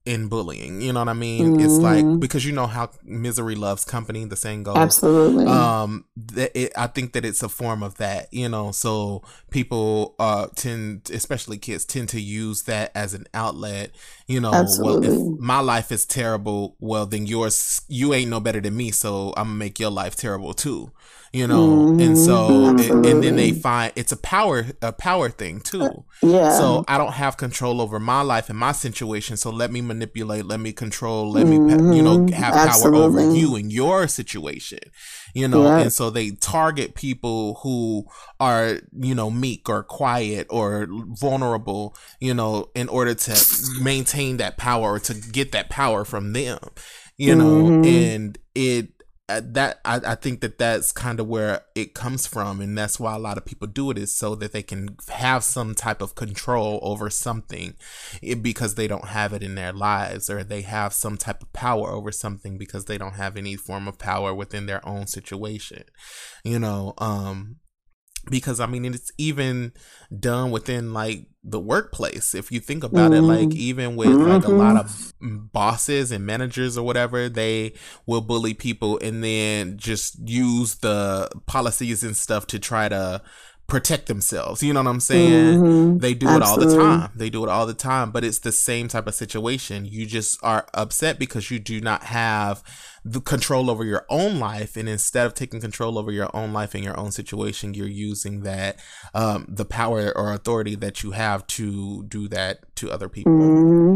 in bullying. You know what I mean? Mm-hmm. It's like, because you know how misery loves company, the saying goes. Absolutely. Um, that it, I think that it's a form of that, you know, so people uh tend, especially kids, tend to use that as an outlet, you know. Absolutely. Well, if my life is terrible, well, then yours, you ain't no better than me, so I'm gonna make your life terrible too. You know, mm-hmm. and so, it, and then they find it's a power, a power thing too. Yeah. So I don't have control over my life and my situation. So let me manipulate, let me control, let mm-hmm. me, you know, have Absolutely. Power over you and your situation, you know. Yeah. And so they target people who are, you know, meek or quiet or vulnerable, you know, in order to maintain that power or to get that power from them, you know, mm-hmm. and it, Uh, that I, I think that that's kind of where it comes from, and that's why a lot of people do it, is so that they can have some type of control over something, it, because they don't have it in their lives, or they have some type of power over something because they don't have any form of power within their own situation, you know. Um, because I mean, it's even done within like the workplace. If you think about mm-hmm. it, like even with mm-hmm. like a lot of bosses and managers or whatever, they will bully people and then just use the policies and stuff to try to protect themselves. You know what I'm saying? Mm-hmm. They do Absolutely. It all the time. They do it all the time, but it's the same type of situation. You just are upset because you do not have the control over your own life, and instead of taking control over your own life and your own situation, you're using that um the power or authority that you have to do that to other people. Mm-hmm.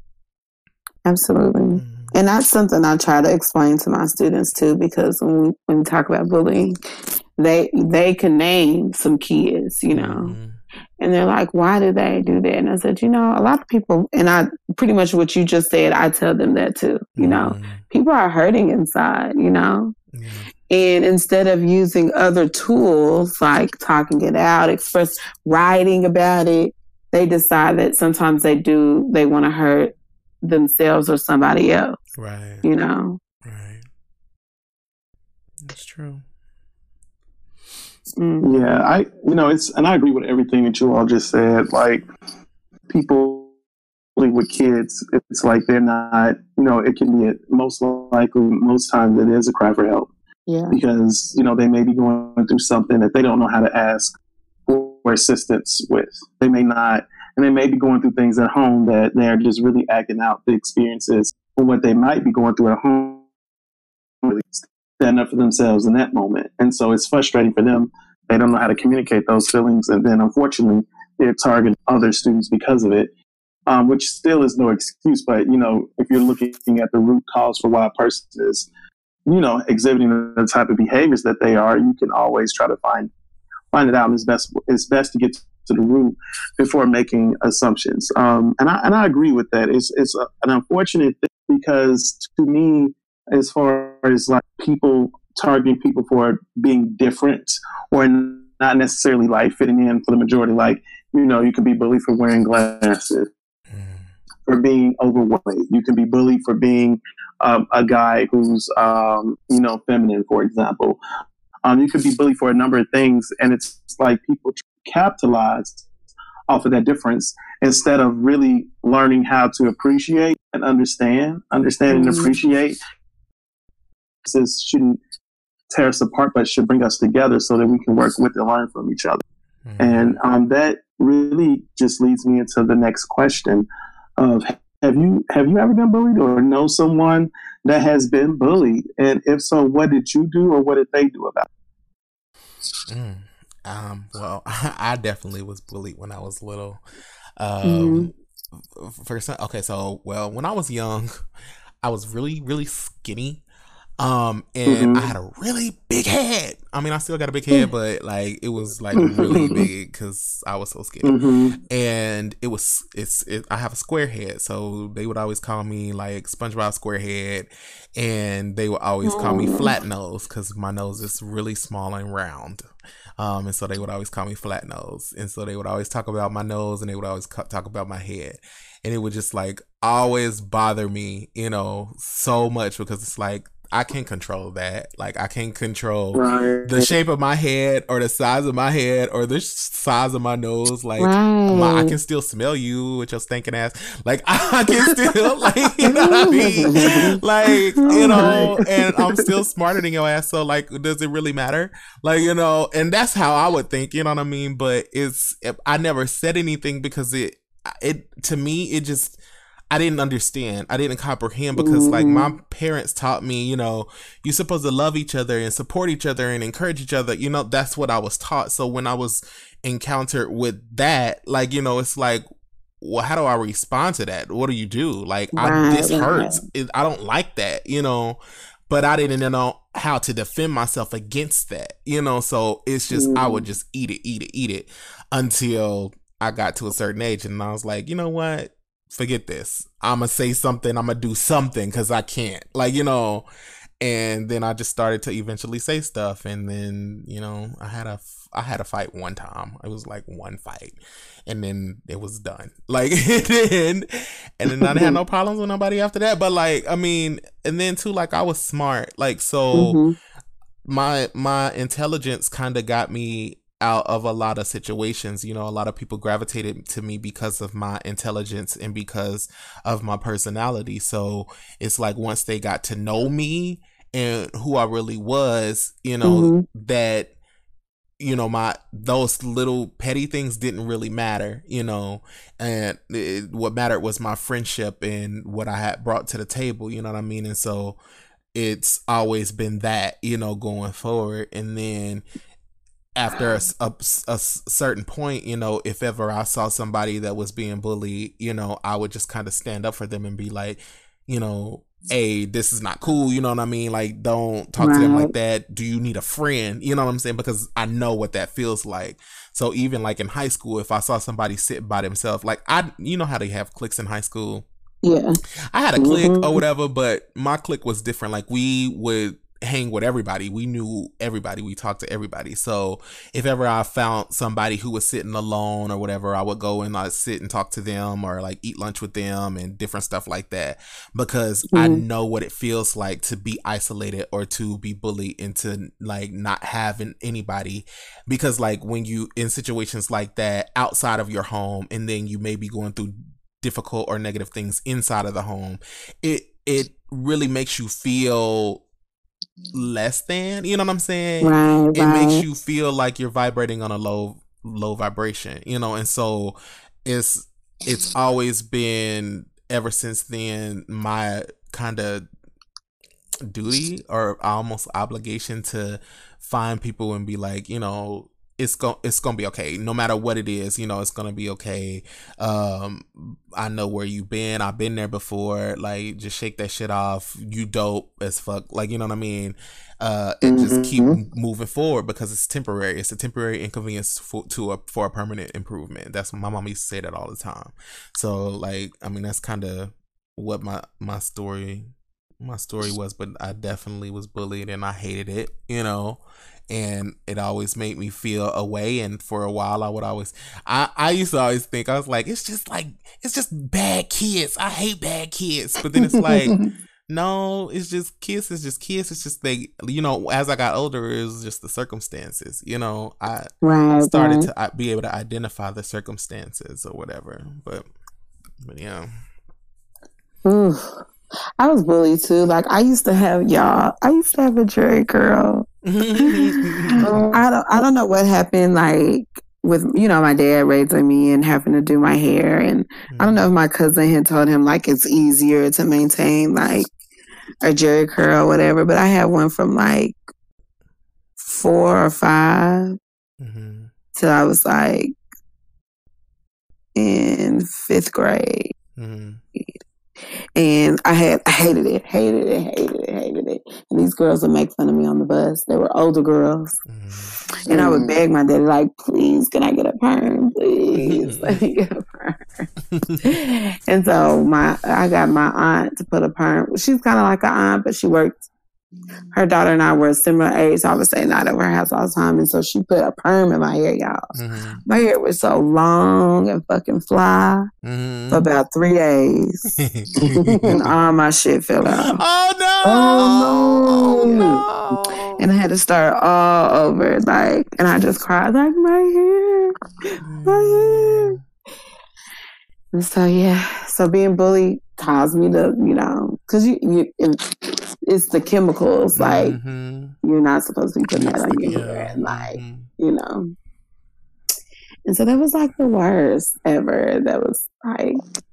Absolutely. Mm-hmm. And that's something I try to explain to my students too, because when we, when we talk about bullying, they they can name some kids, you know, mm-hmm. and they're like, why do they do that? And I said, you know, a lot of people, and I pretty much what you just said, I tell them that too, you know, mm-hmm. people are hurting inside, you know, mm-hmm. and instead of using other tools like talking it out, express, writing about it, they decide that sometimes they do, they want to hurt themselves or somebody else, right? You know, right? That's true. Mm. Yeah, I, you know, it's, and I agree with everything that you all just said. Like, people with kids, it's like they're not, you know, it can be a, most likely, most times it is a cry for help. Yeah. Because, you know, they may be going through something that they don't know how to ask for assistance with. They may not, and they may be going through things at home that they're just really acting out the experiences or what they might be going through at home, really stand up for themselves in that moment. And so it's frustrating for them. They don't know how to communicate those feelings. And then unfortunately, they're targeting other students because of it, um, which still is no excuse. But, you know, if you're looking at the root cause for why a person is, you know, exhibiting the type of behaviors that they are, you can always try to find find it out. And it's best, it's best to get to the root before making assumptions. Um, and I and I agree with that. It's it's a, an unfortunate thing because to me, as far as like people targeting people for being different or not necessarily like fitting in for the majority, like, you know, you can be bullied for wearing glasses, mm. for being overweight. You can be bullied for being um, a guy who's, um, you know, feminine, for example. Um, you could be bullied for a number of things, and it's like people capitalize off of that difference instead of really learning how to appreciate and understand, understand mm-hmm. and appreciate. This shouldn't tear us apart, but should bring us together so that we can work with and learn from each other. Mm-hmm. And um, that really just leads me into the next question of, have you have you ever been bullied or know someone that has been bullied? And if so, what did you do or what did they do about it? Mm. Um, well, I definitely was bullied when I was little. Um, mm-hmm. First, okay, so, well, when I was young, I was really, really skinny. Um, and mm-hmm. I had a really big head. I mean, I still got a big head, but like it was like really big because I was so skinny. Mm-hmm. And it was it's it, I have a square head, so they would always call me like SpongeBob SquareHead, and they would always call me Flat Nose because my nose is really small and round. Um, and so they would always call me Flat Nose, and so they would always talk about my nose, and they would always talk about my head, and it would just like always bother me, you know, so much because it's like I can't control that. Like I can't control right. the shape of my head or the size of my head or the size of my nose. Like right. my, I can still smell you with your stinking ass. Like I can still like, you know what I mean? Like, you know, and I'm still smarter than your ass. So like, does it really matter? Like, you know, and that's how I would think, you know what I mean? But it's, I never said anything because it, it, to me, it just, I didn't understand. I didn't comprehend because mm-hmm. like my parents taught me, you know, you're supposed to love each other and support each other and encourage each other. You know, that's what I was taught. So when I was encountered with that, like, you know, it's like, well, how do I respond to that? What do you do? Like, right, I, this right. hurts. It, I don't like that, you know, but I didn't know how to defend myself against that, you know? So it's just, mm. I would just eat it, eat it, eat it until I got to a certain age. And I was like, you know what? Forget this. I'm going to say something. I'm going to do something because I can't. Like, you know, and then I just started to eventually say stuff. And then, you know, I had a, I had a fight one time. It was like one fight. And then it was done. Like, and then, and then I didn't have no problems with nobody after that. But like, I mean, and then too, like I was smart. Like, so mm-hmm. my, my intelligence kind of got me out of a lot of situations. You know, a lot of people gravitated to me because of my intelligence and because of my personality. So it's like once they got to know me and who I really was, you know, mm-hmm. that, you know, my, those little petty things didn't really matter, you know, and it, what mattered was my friendship and what I had brought to the table, you know what I mean? And so it's always been that, you know, going forward. And then after a, a, a certain point, you know, if ever I saw somebody that was being bullied, you know, I would just kind of stand up for them and be like, you know, hey, this is not cool. You know what I mean? Like, don't talk right. to them like that. Do you need a friend? You know what I'm saying? Because I know what that feels like. So even like in high school, if I saw somebody sitting by themselves, like I, you know how they have cliques in high school? Yeah. I had a clique mm-hmm. or whatever, but my clique was different. Like we would hang with everybody. We knew everybody. We talked to everybody. So if ever I found somebody who was sitting alone or whatever, I would go and I'd sit and talk to them or like eat lunch with them and different stuff like that, because mm-hmm. I know what it feels like to be isolated or to be bullied into like not having anybody. Because like when you in situations like that outside of your home and then you may be going through difficult or negative things inside of the home, it it really makes you feel less than, you know what I'm saying? Right, it right. makes you feel like you're vibrating on a low low vibration, you know. And so it's it's always been ever since then my kind of duty or almost obligation to find people and be like, you know, it's going it's going to be okay no matter what it is, you know, it's going to be okay. um I know where you've been. I've been there before. Like, just shake that shit off. You dope as fuck. Like, you know what I mean? Uh and mm-hmm. just keep moving forward because it's temporary. It's a temporary inconvenience for to a for a permanent improvement. That's what my mom used to say that all the time. So like, I mean, that's kind of what my my story my story was. But I definitely was bullied and I hated it, you know. And it always made me feel a way. And for a while, I would always, I, I used to always think, I was like, it's just like, it's just bad kids. I hate bad kids. But then it's like, no, it's just kids. It's just kids. It's just they, you know, as I got older, it was just the circumstances. You know, I right, started right. to be able to identify the circumstances or whatever. But, but yeah. Ooh. I was bullied too. Like I used to have y'all. I used to have a jury girl. um, I don't. I don't know what happened. Like with you know my dad raising me and having to do my hair, and mm-hmm. I don't know if my cousin had told him like it's easier to maintain like a jury curl or whatever. But I had one from like four or five mm-hmm. till I was like in fifth grade. Mm-hmm. And I had I hated it, hated it, hated it, hated it. And these girls would make fun of me on the bus. They were older girls. Mm-hmm. And I would beg my daddy, like, please, can I get a perm? Please, let me get a perm. And so my I got my aunt to put a perm. She's kind of like an aunt, but she worked her daughter and I were a similar age. So I would say not over her house all the time. And so she put a perm in my hair, y'all. Mm-hmm. My hair was so long and fucking fly mm-hmm. for about three days. And all my shit fell out. Oh, no. Oh, no. Oh, no. And I had to start all over. Like, and I just cried, like, my hair, my hair. And so, yeah. So being bullied caused me to, you know, because you, you it, it's the chemicals, like, mm-hmm. you're not supposed to be putting that on your hair, and like, mm-hmm. you know. And so that was like the worst ever. That was like,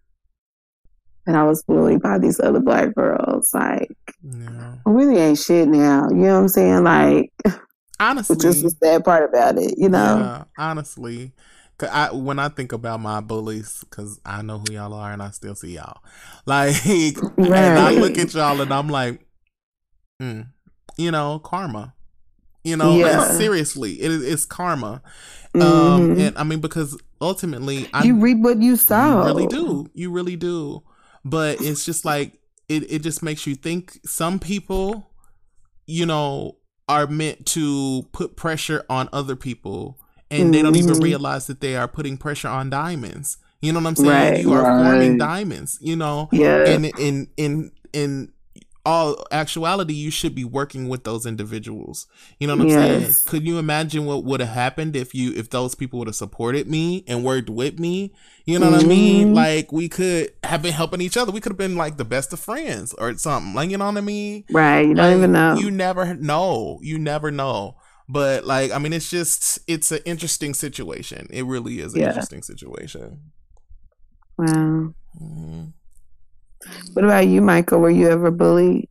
and I was bullied by these other black girls. Like, yeah. I really ain't shit now. You know what I'm saying? Like, honestly, which is the sad part about it, you know? Yeah, honestly. Cause I, when I think about my bullies, because I know who y'all are and I still see y'all. Like, right. And I look at y'all and I'm like, mm, you know, karma. You know, yeah. Like, seriously, it is it's karma. Mm-hmm. Um, and I mean, because ultimately, I, you reap what you sow. You really do. You really do. But it's just like, it, it just makes you think some people, you know, are meant to put pressure on other people. And they don't even realize that they are putting pressure on diamonds. You know what I'm saying? Right, you are right. forming diamonds, you know? Yeah. And in in in all actuality, you should be working with those individuals. You know what I'm yes. saying? Could you imagine what would have happened if you if those people would have supported me and worked with me? You know mm-hmm. what I mean? Like, we could have been helping each other. We could have been like the best of friends or something. Like, you know what I mean? Right. You don't like, even know. You never know. You never know. But, like, I mean, it's just, it's an interesting situation. It really is an yeah. interesting situation. Wow. Mm-hmm. What about you, Michael? Were you ever bullied?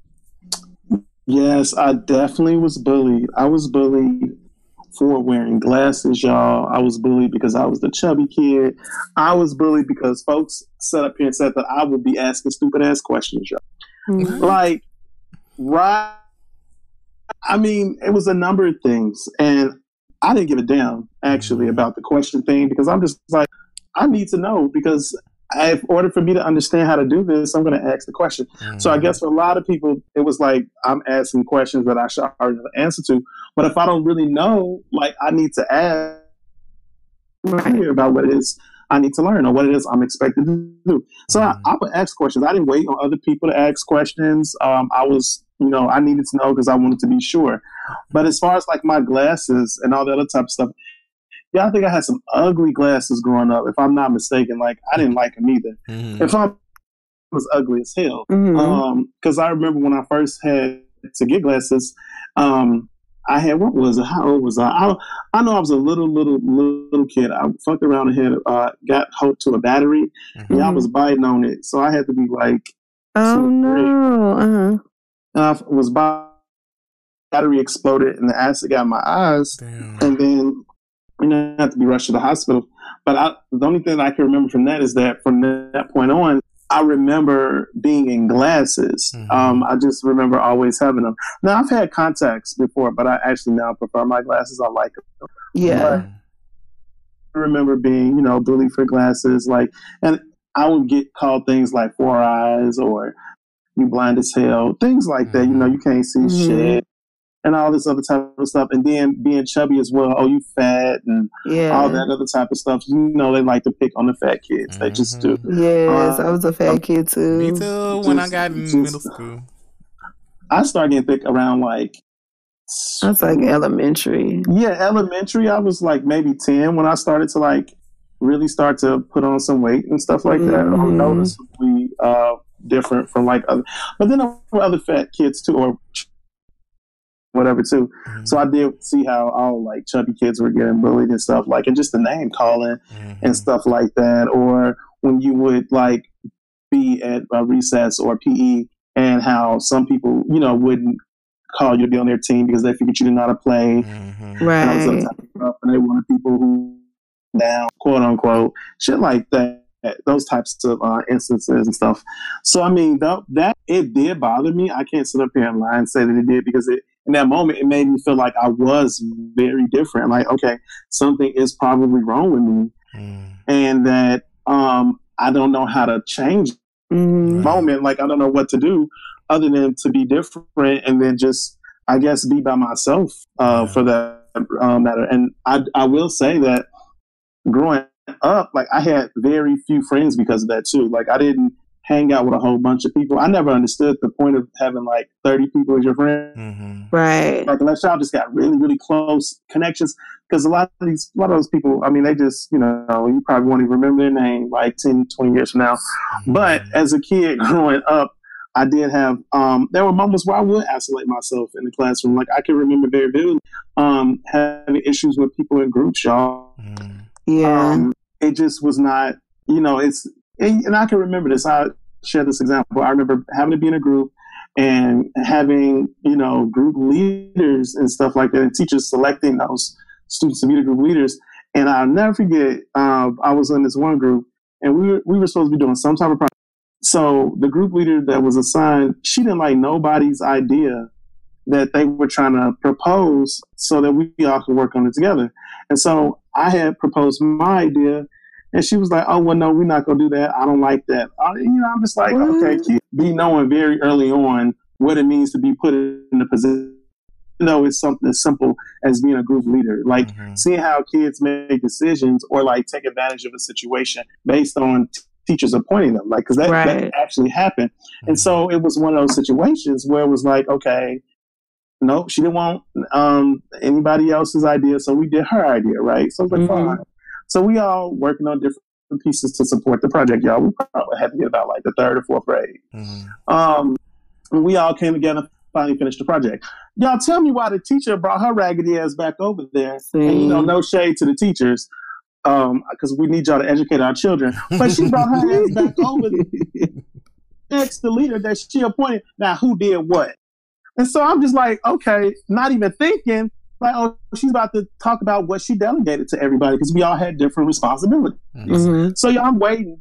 Yes, I definitely was bullied. I was bullied for wearing glasses, y'all. I was bullied because I was the chubby kid. I was bullied because folks sat up here and said that I would be asking stupid-ass questions, y'all. Mm-hmm. Like, right. I mean, it was a number of things, and I didn't give a damn, actually, about the question thing, because I'm just like, I need to know, because I, in order for me to understand how to do this, I'm going to ask the question. Mm-hmm. So I guess for a lot of people, it was like, I'm asking questions that I should already know the answer to, but if I don't really know, like, I need to ask right. about what it is I need to learn or what it is I'm expected to do. So mm-hmm. I, I would ask questions. I didn't wait on other people to ask questions. Um, I was, you know, I needed to know because I wanted to be sure. But as far as like my glasses and all the other type of stuff, yeah, I think I had some ugly glasses growing up, if I'm not mistaken. Like, I didn't like them either. Mm-hmm. If I was ugly as hell. Mm-hmm. Um, because I remember when I first had to get glasses, um, I had, what was it? How old was I? I, I know I was a little, little, little kid. I fucked around and had, uh, got hooked to a battery. Mm-hmm. And I was biting on it. So I had to be like, oh no. Uh-huh. I was biting, battery exploded and the acid got in my eyes. Damn. And then, you know, I had to be rushed to the hospital. But I, the only thing I can remember from that is that from that point on, I remember being in glasses. Mm-hmm. Um, I just remember always having them. Now, I've had contacts before, but I actually now prefer my glasses. I like them. Yeah. But I remember being, you know, bullied for glasses. Like, and I would get called things like four eyes or you blind as hell, things like mm-hmm. that. You know, you can't see mm-hmm. shit. And all this other type of stuff. And then being chubby as well. Oh, you fat and yeah. all that other type of stuff. You know, they like to pick on the fat kids. Mm-hmm. They just do. Yes, uh, I was a fat kid too. Me too, when just, I got in just, middle school. I started getting thick around like... That's like elementary. Yeah, elementary. I was like maybe ten when I started to like really start to put on some weight and stuff like mm-hmm. that. I don't noticeably uh, different from like other... But then there were other fat kids too, or... whatever too. Mm-hmm. So I did see how all like chubby kids were getting bullied and stuff like, and just the name calling mm-hmm. and stuff like that. Or when you would like be at a recess or P E and how some people, you know, wouldn't call you to be on their team because they figured you didn't know how to play. Mm-hmm. Right. And, all type of stuff. And they wanted people who down, quote unquote, shit like that. Those types of uh, instances and stuff. So, I mean, that, that it did bother me. I can't sit up here and lie and say that it did because it, in that moment, it made me feel like I was very different. Like, okay, something is probably wrong with me. Mm. And that um, I don't know how to change mm. the moment. Like, I don't know what to do. other than to be different and then just, I guess, be by myself uh, Yeah. for that um, matter. And I, I will say that growing up, like I had very few friends because of that too. Like I didn't hang out with a whole bunch of people. I never understood the point of having like thirty people as your friend. Mm-hmm. Right. Like unless y'all just got really, really close connections. Because a lot of these, a lot of those people, I mean, they just, you know, you probably won't even remember their name like ten, twenty years from now. Mm-hmm. But as a kid growing up, I did have, um, there were moments where I would isolate myself in the classroom. Like I can remember very vividly um, having issues with people in groups, y'all. Mm-hmm. Yeah. Um, it just was not, you know, it's, and, and I can remember this. I share this example. I remember having to be in a group and having, you know, group leaders and stuff like that, and teachers selecting those students to be the group leaders. And I'll never forget, uh, I was in this one group, and we were, we were supposed to be doing some type of project. So the group leader that was assigned, she didn't like nobody's idea that they were trying to propose so that we all could work on it together. And so I had proposed my idea, and she was like, oh, well, no, we're not going to do that. I don't like that. I, you know, I'm just like, What? okay, kids be knowing very early on what it means to be put in a position. You know, it's something as simple as being a group leader. Like Mm-hmm. seeing how kids make decisions or like take advantage of a situation based on t- teachers appointing them. Like, because that, Right. that actually happened. And so it was one of those situations where it was like, okay, nope, she didn't want um, anybody else's idea, so we did her idea, right? So I was like, Mhm. fine. So we all working on different pieces to support the project, y'all. We probably had to get about like the third or fourth grade. Mm-hmm. Um, and we all came together, finally finished the project. Y'all tell me why the teacher brought her raggedy ass back over there. And, you know, no shade to the teachers, um, because we need y'all to educate our children. But she brought her ass back over there next to the leader that she appointed. Now, who did what? And so I'm just like, okay, not even thinking, like, oh, she's about to talk about what she delegated to everybody because we all had different responsibilities. Mm-hmm. So yeah, I'm waiting.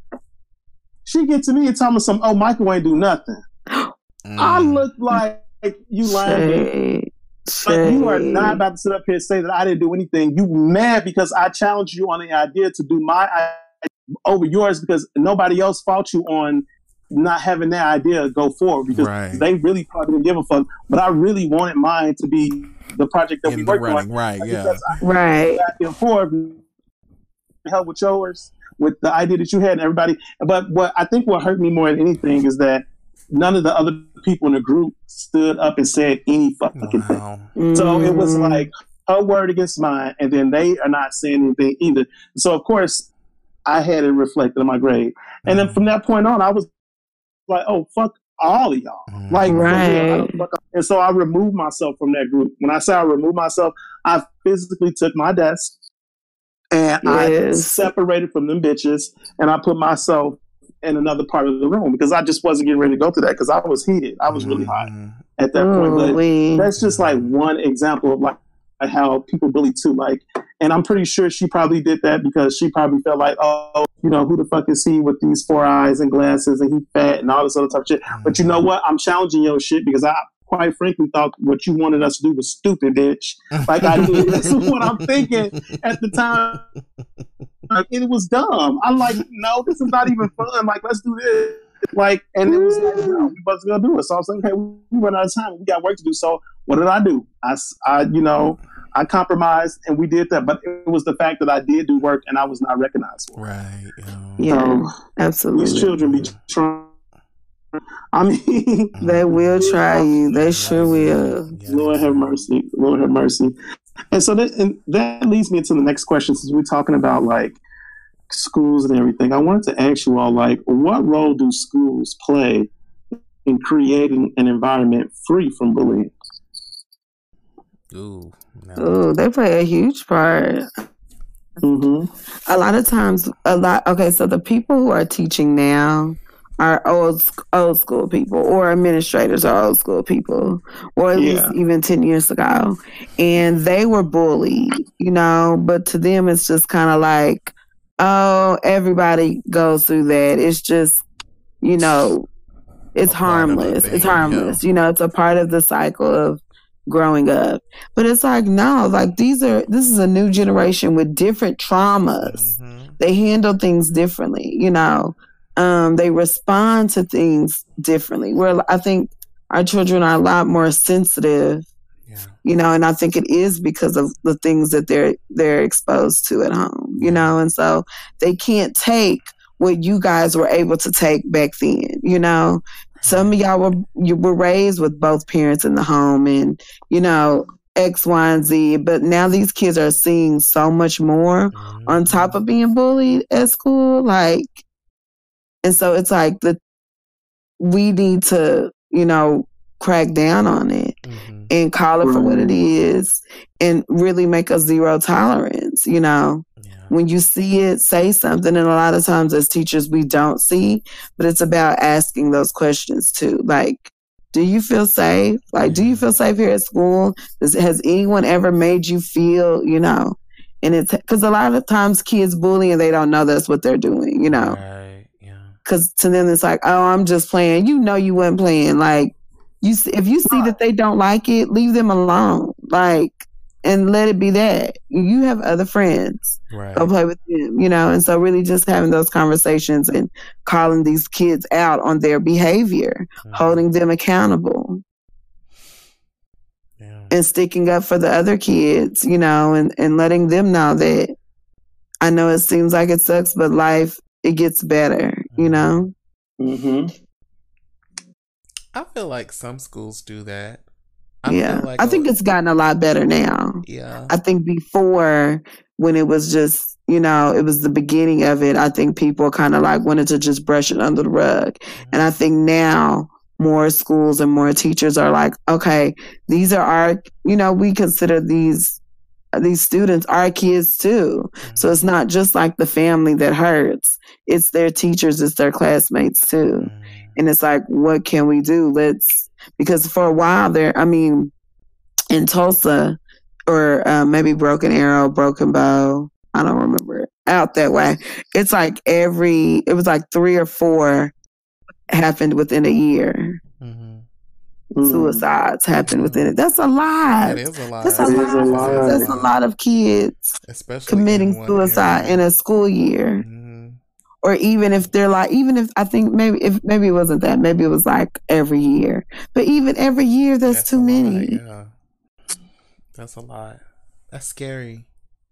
She gets to me and tell me some, oh, Michael ain't do nothing. Mm-hmm. I look like you lying. Shade. Like you are Shade. not about to sit up here and say that I didn't do anything. You mad because I challenged you on the idea to do my idea over yours because nobody else fought you on not having that idea go forward because Right. they really probably didn't give a fuck. But I really wanted mine to be the project that In we the worked running, on. right, yeah. Because I Right. back and forth, help with yours, with the idea that you had and everybody. But what I think what hurt me more than anything is that none of the other people in the group stood up and said any fucking thing. Wow. So it was Mm. like her word against mine, and then they are not saying anything either. So of course, I had it reflected in my grade, and then from that point on, I was like, "Oh fuck all of y'all!" Mhm. Like, for real, I Right. don't fuck- and so I removed myself from that group. When I say I removed myself, I physically took my desk and I Yes. separated from them bitches, and I put myself in another part of the room because I just wasn't getting ready to go through that because I was heated. I was really hot Mhm. at that point. But Ooh-wee. that's just like one example of like how people bully too. Like, and I'm pretty sure she probably did that because she probably felt like, oh, you know, who the fuck is he with these four eyes and glasses and he fat and all this other type of shit. But you know what? I'm challenging your shit because I quite frankly thought what you wanted us to do was stupid, bitch. Like I did. That's what I'm thinking at the time. Like, it was dumb. I'm like, no, this is not even fun. Like, let's do this. Like, and it was like, no, we wasn't gonna do it. So I was like, okay, we run out of time. We got work to do. So what did I do? I, I, you know, I compromised and we did that. But it was the fact that I did do work and I was not recognized for it. Right. Yeah. Yeah, Um, absolutely. These children be trying. I mean, They will try you. They sure will. Lord have mercy. Lord have mercy. And so that, and that leads me to the next question. Since we're talking about like schools and everything, I wanted to ask you all, like, what role do schools play in creating an environment free from bullying? Ooh. No. Ooh, they play a huge part. Mm-hmm. A lot of times, a lot. Okay, so the people who are teaching now are old old school people, or administrators are old school people, or at Yeah. least even ten years ago, and they were bullied, you know. But to them, it's just kind of like, oh, everybody goes through that. It's just, you know, it's A part of the harmless. thing, It's harmless. You know, it's a part of the cycle of growing up. But it's like, no, like these are this is a new generation with different traumas. Mhm. They handle things differently, you know. Um, they respond to things differently. Where I think our children are a lot more sensitive, yeah. you know, and I think it is because of the things that they're they're exposed to at home, you know, and so they can't take what you guys were able to take back then, you know. Some of y'all were you were raised with both parents in the home and, you know, X, Y, and Z, but now these kids are seeing so much more mm-hmm. on top of being bullied at school, like, and so it's like the we need to, you know, crack down on it mm-hmm. and call it for what it is and really make a zero tolerance, you know. Yeah. When you see it, say something. And a lot of times as teachers, we don't see, but it's about asking those questions too. Like, do you feel safe? Like, do you feel safe here at school? Does, has anyone ever made you feel, you know? And it's because a lot of times kids bully and they don't know that's what they're doing, you know? Right, yeah. Because to them it's like, oh, I'm just playing. You know, you weren't playing. Like, you if you see that they don't like it, leave them alone. Like, and let it be that. You have other friends. Right. Go play with them, you know? And so really just having those conversations and calling these kids out on their behavior, mm-hmm. holding them accountable. Yeah. And sticking up for the other kids, you know, and, and letting them know that I know it seems like it sucks, but life, it gets better, mm-hmm. you know? Mm-hmm. I feel like some schools do that. I yeah, like I think it's gotten a lot better now. Yeah. I think before, when it was just, you know, it was the beginning of it, I think people kind of like wanted to just brush it under the rug. Mm-hmm. And I think now more schools and more teachers are like, okay, these are our, you know, we consider these these students our kids too. Mm-hmm. So it's not just like the family that hurts. It's their teachers, it's their classmates too. Mm-hmm. And it's like, what can we do? Let's, because for a while there, I mean, in Tulsa or uh, maybe Broken Arrow, Broken Bow, I don't remember, out that way. It's like every, it was like three or four happened within a year. Mm-hmm. Suicides happened mm-hmm. within it. That's a lot. That is a lot. That's a, lot. a lot. That's a lot of kids Especially committing suicide area. In a school year. Mm-hmm. Or even if they're like, even if I think maybe if maybe it wasn't that, maybe it was like every year. But even every year, that's, that's too many. Lot, yeah, that's a lot. That's scary.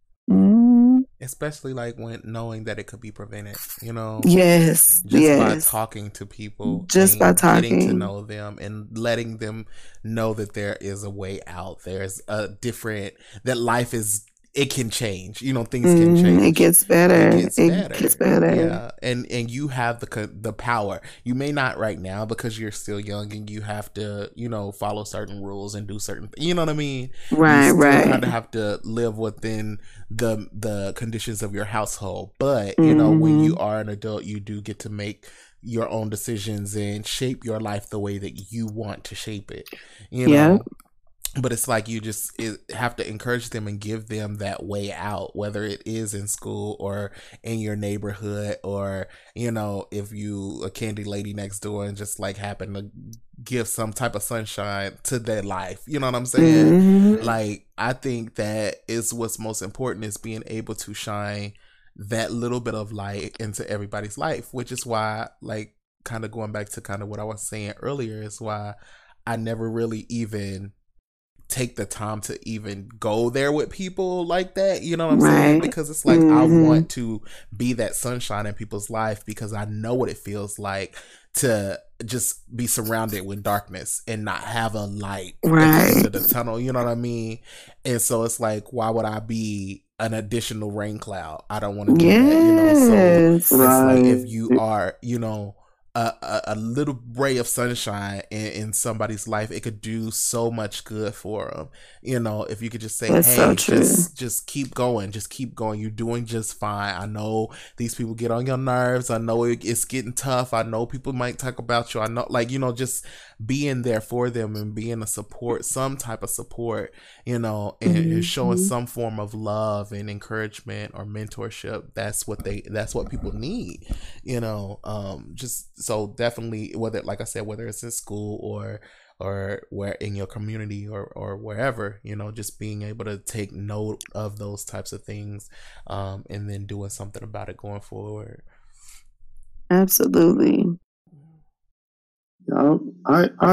Mm. Especially like when knowing that it could be prevented. You know. Yes. Just yes. by talking to people. Just by talking, getting to know them and letting them know that there is a way out. There's a different that life is. It can change, you know. Things can change. Mm, it gets better. It gets it better. Gets better. Yeah, and and you have the the power. You may not right now because you're still young and you have to, you know, follow certain rules and do certain. You know what I mean? Right, you still right. Kind of have to live within the the conditions of your household, but you mm-hmm. know, when you are an adult, you do get to make your own decisions and shape your life the way that you want to shape it. You know. Yep. But it's like you just it, have to encourage them and give them that way out, whether it is in school or in your neighborhood or, you know, if you a candy lady next door and just like happen to give some type of sunshine to their life. You know what I'm saying? Mm-hmm. Like, I think that is what's most important is being able to shine that little bit of light into everybody's life, which is why, like, kind of going back to kind of what I was saying earlier is why I never really even take the time to even go there with people like that, you know what I'm right. saying? Because it's like mm-hmm. I want to be that sunshine in people's life because I know what it feels like to just be surrounded with darkness and not have a light right. at the end of the tunnel, you know what I mean? And so it's like, why would I be an additional rain cloud? I don't want to do yes. that, you know? So right. it's like if you are, you know, A, a, a little ray of sunshine in, in somebody's life, it could do so much good for them. You know, if you could just say, That's hey, so just just keep going, just keep going. You're doing just fine. I know these people get on your nerves. I know it, it's getting tough. I know people might talk about you. I know, like, you know, just being there for them and being a support, some type of support, you know, and, mm-hmm. and showing some form of love and encouragement or mentorship. That's what they, that's what people need, you know, um, just so definitely whether, like I said, whether it's in school or, or where in your community or, or wherever, you know, just being able to take note of those types of things, um, and then doing something about it going forward. Absolutely. Yeah, I, I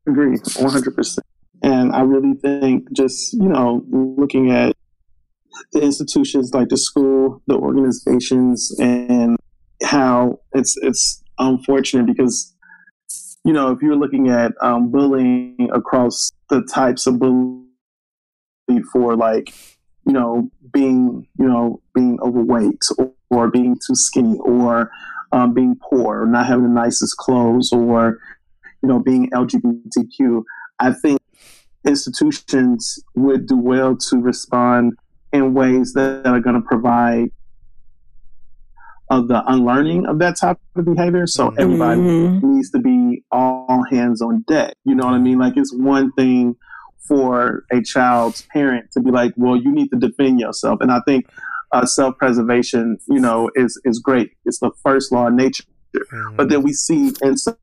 agree one hundred percent. And I really think just, you know, looking at the institutions like the school, the organizations, and how it's it's unfortunate because, you know, if you're looking at um, bullying across the types of bullying for like, you know, being, you know, being overweight or, or being too skinny or um, being poor or not having the nicest clothes or, you know, being L G B T Q, I think institutions would do well to respond in ways that are going to provide of the unlearning of that type of behavior. So everybody mm-hmm. needs to be all hands on deck. You know what I mean? Like, it's one thing for a child's parent to be like, well, you need to defend yourself. And I think uh, self-preservation, you know, is, is great. It's the first law of nature. Mm-hmm. But then we see in some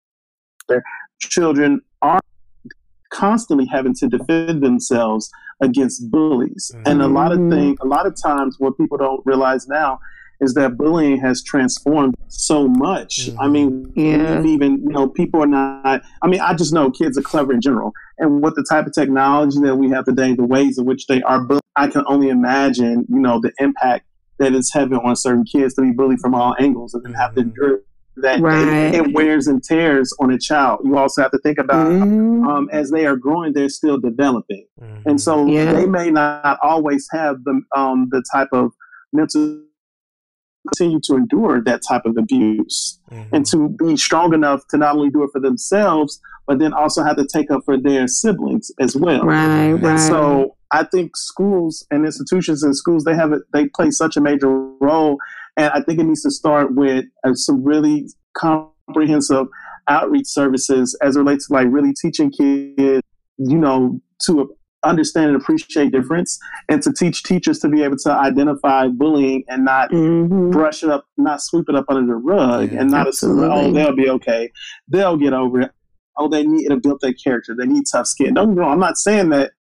children are constantly having to defend themselves against bullies. Mm-hmm. And a lot of things, a lot of times what people don't realize now is that bullying has transformed so much. Mm-hmm. I mean, yeah. even, you know, people are not, I mean, I just know kids are clever in general. And with the type of technology that we have today, the ways in which they are bullied, I can only imagine, you know, the impact that it's having on certain kids to be bullied from all angles and then have to endure that. Right. It, it wears and tears on a child. You also have to think about mm-hmm. um, as they are growing, they're still developing. Mm-hmm. And so yeah. they may not always have the, um, the type of mental continue to endure that type of abuse mm-hmm. and to be strong enough to not only do it for themselves, but then also have to take up for their siblings as well. Right, and right. So I think schools and institutions and schools, they have, a, they play such a major role. And I think it needs to start with uh, some really comprehensive outreach services as it relates to like really teaching kids, you know, to understand and appreciate difference, and to teach teachers to be able to identify bullying and not mm-hmm. brush it up, not sweep it up under the rug, yeah, and not assume, oh, they'll be okay, they'll get over it. Oh, they need to build their character. They need tough skin. Don't get me wrong. I'm not saying that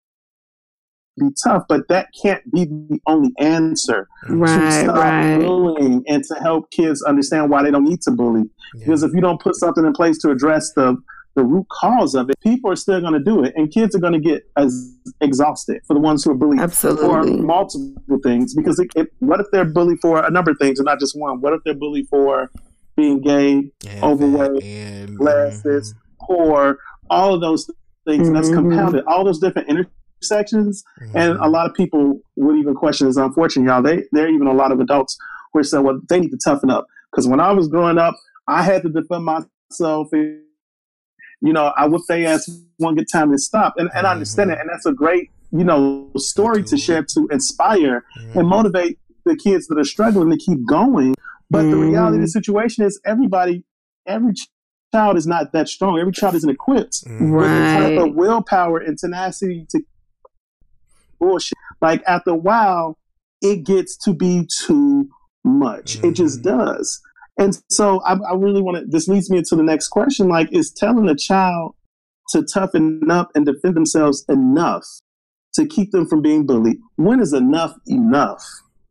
be tough, but that can't be the only answer right, to stop right. bullying and to help kids understand why they don't need to bully. Yeah. Because if you don't put something in place to address the the root cause of it, people are still going to do it, and kids are going to get as exhausted for the ones who are bullied Absolutely. for multiple things. Because it, it, what if they're bullied for a number of things and not just one? What if they're bullied for being gay, and overweight, and, glasses, mm-hmm. poor, all of those things, mm-hmm. and that's compounded, all those different intersections. Mm-hmm. And a lot of people would even question this. Unfortunately, y'all, they, there are even a lot of adults who are saying, well, they need to toughen up. Because when I was growing up, I had to defend myself. And, you know, I whipped their ass one good time and stop. And, and I understand it. And that's a great, you know, story to share to inspire mm-hmm. and motivate the kids that are struggling to keep going. But mm-hmm. the reality of the situation is everybody, every child is not that strong. Every child isn't equipped mm-hmm. with right. the type of willpower and tenacity to bullshit. Like, after a while, it gets to be too much. Mm-hmm. It just does. And so I, I really want to, this leads me into the next question, like, is telling a child to toughen up and defend themselves enough to keep them from being bullied? When is enough enough?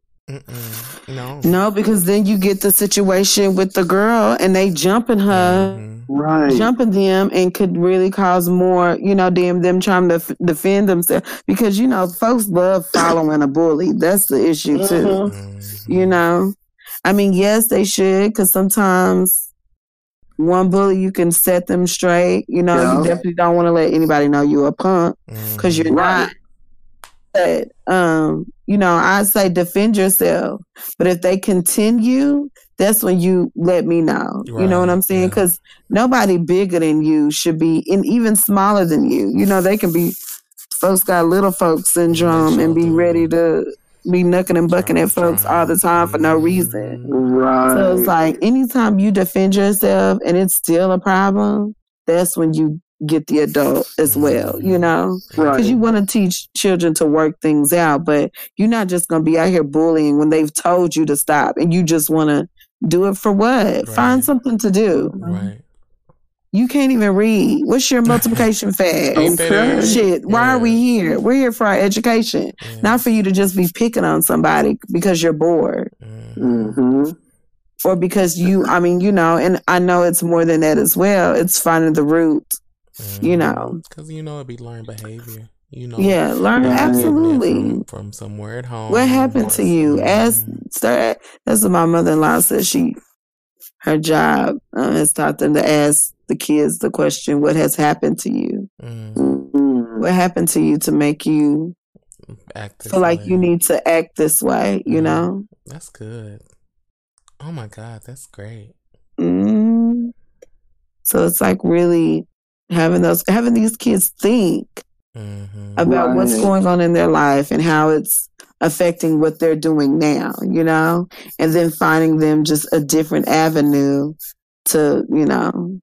Mm-mm. No. No, because then you get the situation with the girl and they jumping her, mm-hmm. right? jumping them, and could really cause more, you know, them, them trying to f- defend themselves. Because, you know, folks love following a bully. That's the issue, too. Mm-hmm. You know? I mean, yes, they should, because sometimes one bully, you can set them straight. You know, yeah. you definitely don't want to let anybody know you're a punk, because you're right. not. But, um, you know, I say defend yourself. But if they continue, that's when you let me know. Right. You know what I'm saying? Because yeah. nobody bigger than you should be, and even smaller than you. You know, they can be, folks got little folk syndrome and be ready to be knucking and bucking at folks all the time for no reason. Right. So it's like, anytime you defend yourself and it's still a problem, that's when you get the adult as well, you know? Right. Because you want to teach children to work things out, but you're not just going to be out here bullying when they've told you to stop, and you just want to do it for what? Right. Find something to do. Right. You can't even read. What's your multiplication fact? Okay. Shit. Why yeah. are we here? We're here for our education, yeah. not for you to just be picking on somebody because you're bored. Mm-hmm. Or because you, I mean, you know, and I know it's more than that as well. It's finding the root Mm-hmm. You know, because you know it'd be learned behavior. You know, yeah, learn absolutely from, from somewhere at home. What happened to you? Ask, start. That's what my mother-in-law said. She, her job uh, has taught them to ask the kids the question, "What has happened to you? Mm. What happened to you to make you act feel like way. You need to act this way?" You mm. know. That's good. Oh my God, that's great. Mm. So it's like really having those, having these kids think. Mm-hmm. About right. what's going on in their life and how it's affecting what they're doing now, you know, and then finding them just a different avenue to, you know,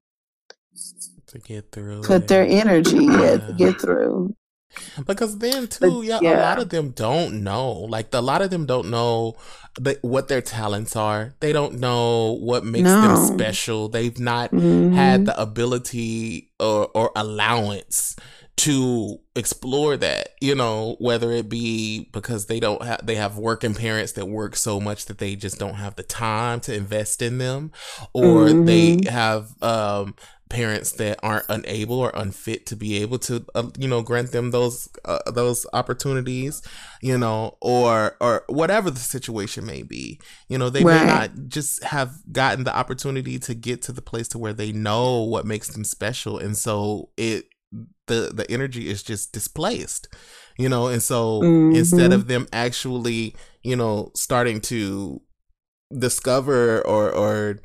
to get through, put it. Their energy yeah. yeah, to get through. Because then too, but, yeah, yeah, a lot of them don't know. Like a lot of them don't know the, what their talents are. They don't know what makes no. them special. They've not mm-hmm. had the ability or, or allowance to explore that, you know, whether it be because they don't have, they have working parents that work so much that they just don't have the time to invest in them, or mm-hmm. they have um, parents that aren't unable or unfit to be able to, uh, you know, grant them those uh, those opportunities, you know, or or whatever the situation may be. You know, they right. may not just have gotten the opportunity to get to the place to where they know what makes them special, and so it. the the energy is just displaced, you know, and so mm-hmm. instead of them actually, you know, starting to discover or or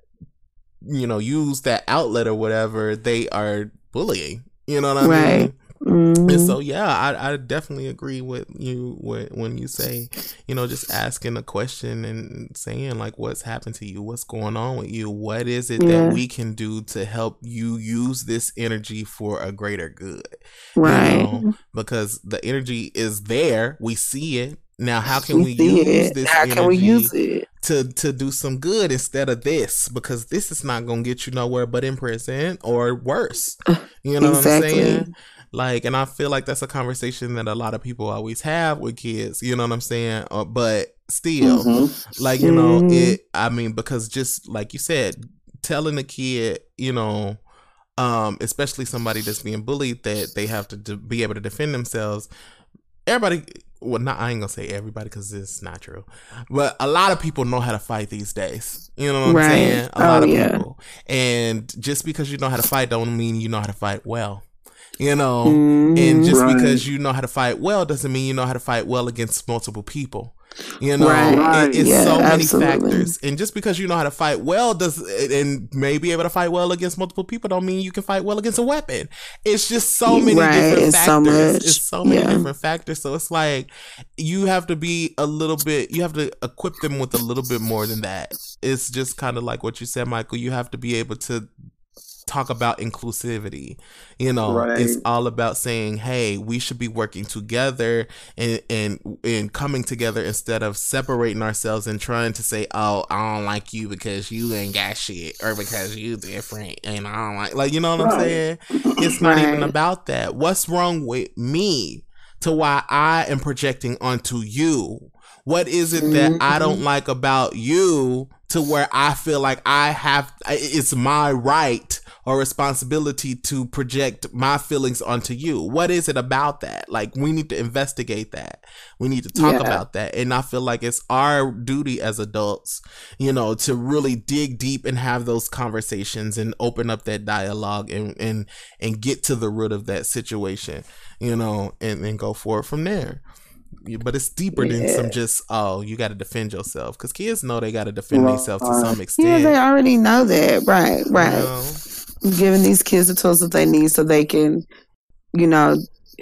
you know, use that outlet or whatever, they are bullying, you know what I right. mean? Mm-hmm. And so yeah, I, I definitely agree with you with, when you say, you know, just asking a question and saying like, what's happened to you, what's going on with you, what is it yeah. that we can do to help you use this energy for a greater good, right? You know? Because the energy is there, we see it. Now, how can we, we use it. this how energy can we use it? to to do some good instead of this? Because this is not going to get you nowhere but in prison or worse. You know exactly. what I'm saying? Like, and I feel like that's a conversation that a lot of people always have with kids, you know what I'm saying? Uh, but still, mm-hmm. like, you know, mm-hmm. it, I mean, because just like you said, telling a kid, you know, um, especially somebody that's being bullied, that they have to de- be able to defend themselves. Everybody, well, not, I ain't gonna say everybody because it's not true, but a lot of people know how to fight these days. You know what I'm right. saying? A oh, lot of yeah. people. And just because you know how to fight don't mean you know how to fight well. You know, mm, and just right. because you know how to fight well doesn't mean you know how to fight well against multiple people. You know, right. it, it's yeah, so many absolutely. factors. And just because you know how to fight well does and may be able to fight well against multiple people don't mean you can fight well against a weapon. It's just so many right. different it's factors. So it's so many yeah. different factors. So it's like you have to be a little bit, you have to equip them with a little bit more than that. It's just kind of like what you said, Michael. You have to be able to talk about inclusivity. You know, right. it's all about saying, hey, we should be working together and, and and coming together instead of separating ourselves and trying to say, oh, I don't like you because you ain't got shit or because you different and I don't like like you know what right. I'm saying? It's not right. even about that. What's wrong with me to why I am projecting onto you? What is it that mm-hmm. I don't like about you to where I feel like I have, it's my right or responsibility to project my feelings onto you? What is it about that? Like, we need to investigate that. We need to talk yeah. about that. And I feel like it's our duty as adults, you know, to really dig deep and have those conversations and open up that dialogue and, and, and get to the root of that situation, you know, and, and go forward from there. But it's deeper yeah. than some just, oh, you got to defend yourself. Because kids know they got to defend well, themselves to some extent. Yeah, they already know that. Right, right. You know? Giving these kids the tools that they need so they can, you know,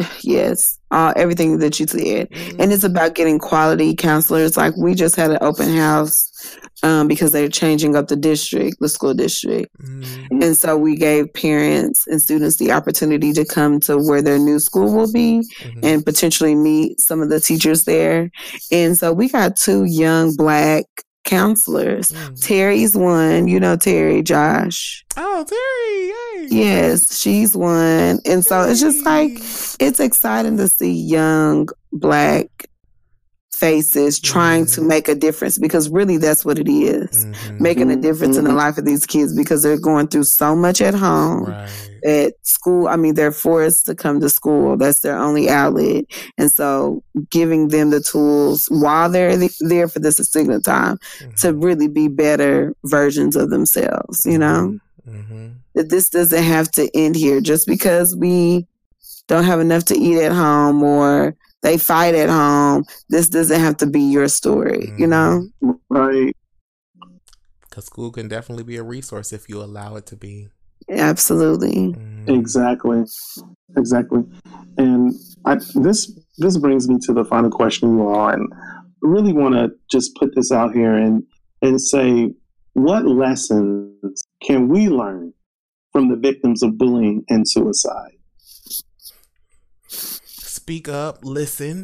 yes, uh, everything that you said. Mm-hmm. And it's about getting quality counselors. Like, we just had an open house um, because they're changing up the district, the school district. Mm-hmm. And so we gave parents and students the opportunity to come to where their new school will be mm-hmm. and potentially meet some of the teachers there. And so we got two young Black counselors. Mm. Terry's one, you know Terry, Josh. Oh, Terry, yay. Yes, she's one. And so yay. It's just like, it's exciting to see young Black faces, trying mm-hmm. to make a difference, because really that's what it is. Mm-hmm. Making a difference mm-hmm. in the life of these kids, because they're going through so much at home. Right. At school, I mean, they're forced to come to school. That's their only outlet. And so giving them the tools while they're there for this assigned time mm-hmm. to really be better versions of themselves, you know? Mm-hmm. That this doesn't have to end here just because we don't have enough to eat at home or they fight at home. This doesn't have to be your story, mm-hmm. you know? Right. Because school can definitely be a resource if you allow it to be. Absolutely. Mm-hmm. Exactly. Exactly. And I, this this brings me to the final question, you all, and I really want to just put this out here and and say, what lessons can we learn from the victims of bullying and suicide? Speak up, listen.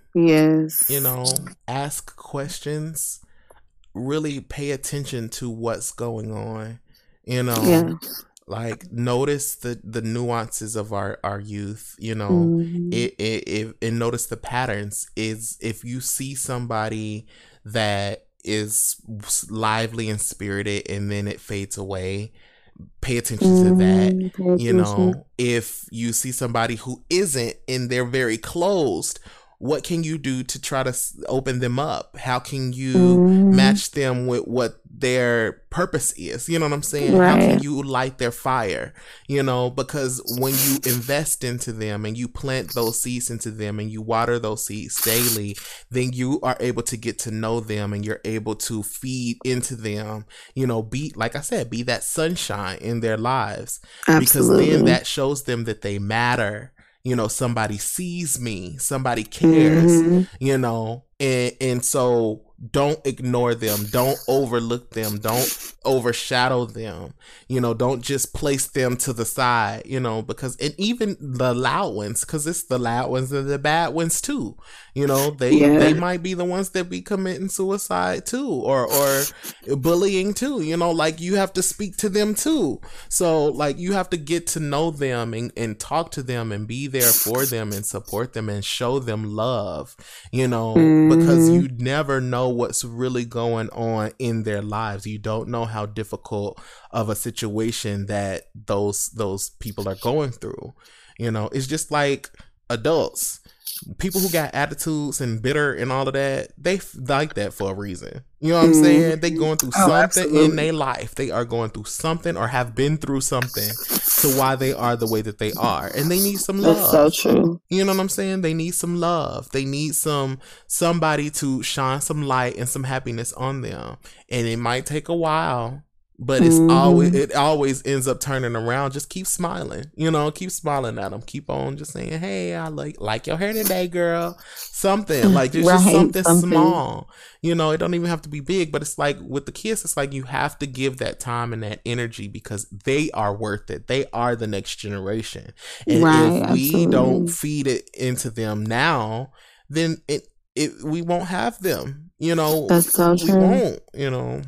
Yes. You know, ask questions. Really pay attention to what's going on. You know, yeah. like notice the, the nuances of our, our youth, you know, mm-hmm. it, it, it, and notice the patterns. Is if you see somebody that is lively and spirited and then it fades away, pay attention mm-hmm. to that. You know, if you see somebody who isn't and they're very closed, what can you do to try to open them up? How can you mm. match them with what their purpose is? You know what I'm saying? Right. How can you light their fire? You know, because when you invest into them and you plant those seeds into them and you water those seeds daily, then you are able to get to know them and you're able to feed into them. You know, be, like I said, be that sunshine in their lives. Absolutely. Because then that shows them that they matter. You know, somebody sees me, somebody cares, mm-hmm. you know, and, and so don't ignore them. Don't overlook them. Don't overshadow them. You know, don't just place them to the side, you know, because, and even the loud ones, because it's the loud ones and the bad ones too. You know, they, yeah. they might be the ones that be committing suicide too, or, or bullying too, you know, like you have to speak to them too. So like you have to get to know them and, and talk to them and be there for them and support them and show them love, you know, mm-hmm. because you never know what's really going on in their lives. You don't know how difficult of a situation that those those people are going through. You know, it's just like adults. People who got attitudes and bitter and all of that, they f- like that for a reason. You know what I'm mm-hmm. saying? They going through oh, something absolutely. in their life. They are going through something or have been through something to why they are the way that they are. And they need some love. That's so true. You know what I'm saying? They need some love. They need some somebody to shine some light and some happiness on them. And it might take a while. But it's mm-hmm. always it always ends up turning around. Just keep smiling, you know. Keep smiling at them. Keep on just saying, "Hey, I like like your hair today, girl." Something like it's right, just something, something small, you know. It don't even have to be big. But it's like with the kids, it's like you have to give that time and that energy because they are worth it. They are the next generation, and right, if we absolutely. don't feed it into them now, then it it we won't have them. You know, that's so true. We won't. You know,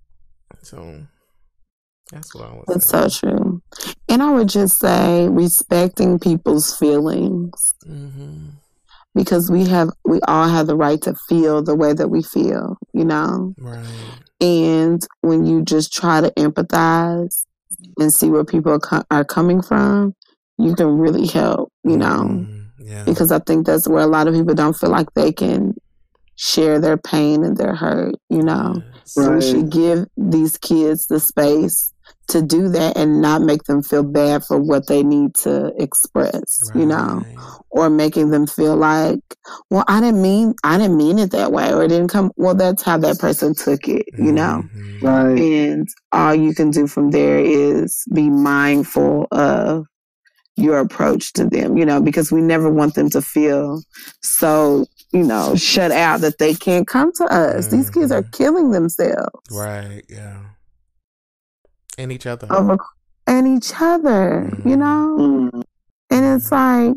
so. That's what I would That's say. so true. And I would just say respecting people's feelings. Mm-hmm. Because we have, we all have the right to feel the way that we feel, you know? Right. And when you just try to empathize and see where people are, co- are coming from, you can really help, you know? Mm-hmm. Yeah. Because I think that's where a lot of people don't feel like they can share their pain and their hurt, you know? Yes. So right. we should give these kids the space to do that and not make them feel bad for what they need to express, right. you know, or making them feel like, well, I didn't mean, I didn't mean it that way, or it didn't come. Well, that's how that person took it, you know, mm-hmm. right. And all you can do from there is be mindful of your approach to them, you know, because we never want them to feel so, you know, shut out that they can't come to us. Mm-hmm. These kids are killing themselves. Right. Yeah. And each other. Over, and each other, mm-hmm. you know? Mm-hmm. And it's like,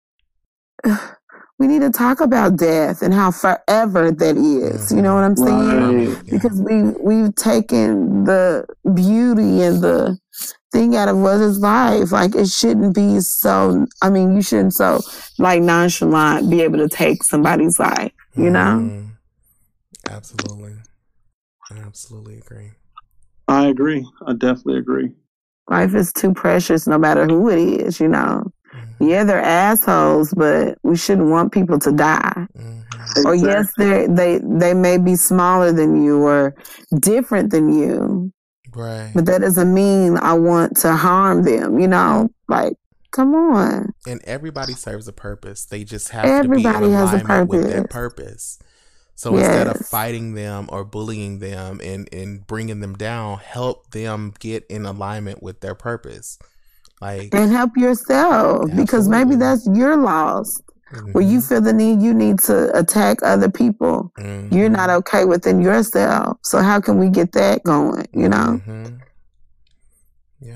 we need to talk about death and how forever that is. Mm-hmm. You know what I'm saying? Right. Because we, we've taken the beauty and the thing out of what is life. Like, it shouldn't be so, I mean, you shouldn't so, like, nonchalant be able to take somebody's life. you know? Mm-hmm. Absolutely. I absolutely agree. I agree. I definitely agree. Life is too precious no matter who it is, you know? Mm-hmm. Yeah, they're assholes, but we shouldn't want people to die. Mm-hmm. Exactly. Or yes, they they they may be smaller than you or different than you. Right. But that doesn't mean I want to harm them, you know? Like, come on. And everybody serves a purpose. They just have everybody to be in has alignment a purpose. with their purpose. So yes. Instead of fighting them or bullying them and, and bringing them down, help them get in alignment with their purpose. Like, and help yourself, absolutely. Because maybe that's your loss. Mm-hmm. Where you feel the need, you need to attack other people. Mm-hmm. You're not okay within yourself. So how can we get that going, you know? Mm-hmm. Yeah.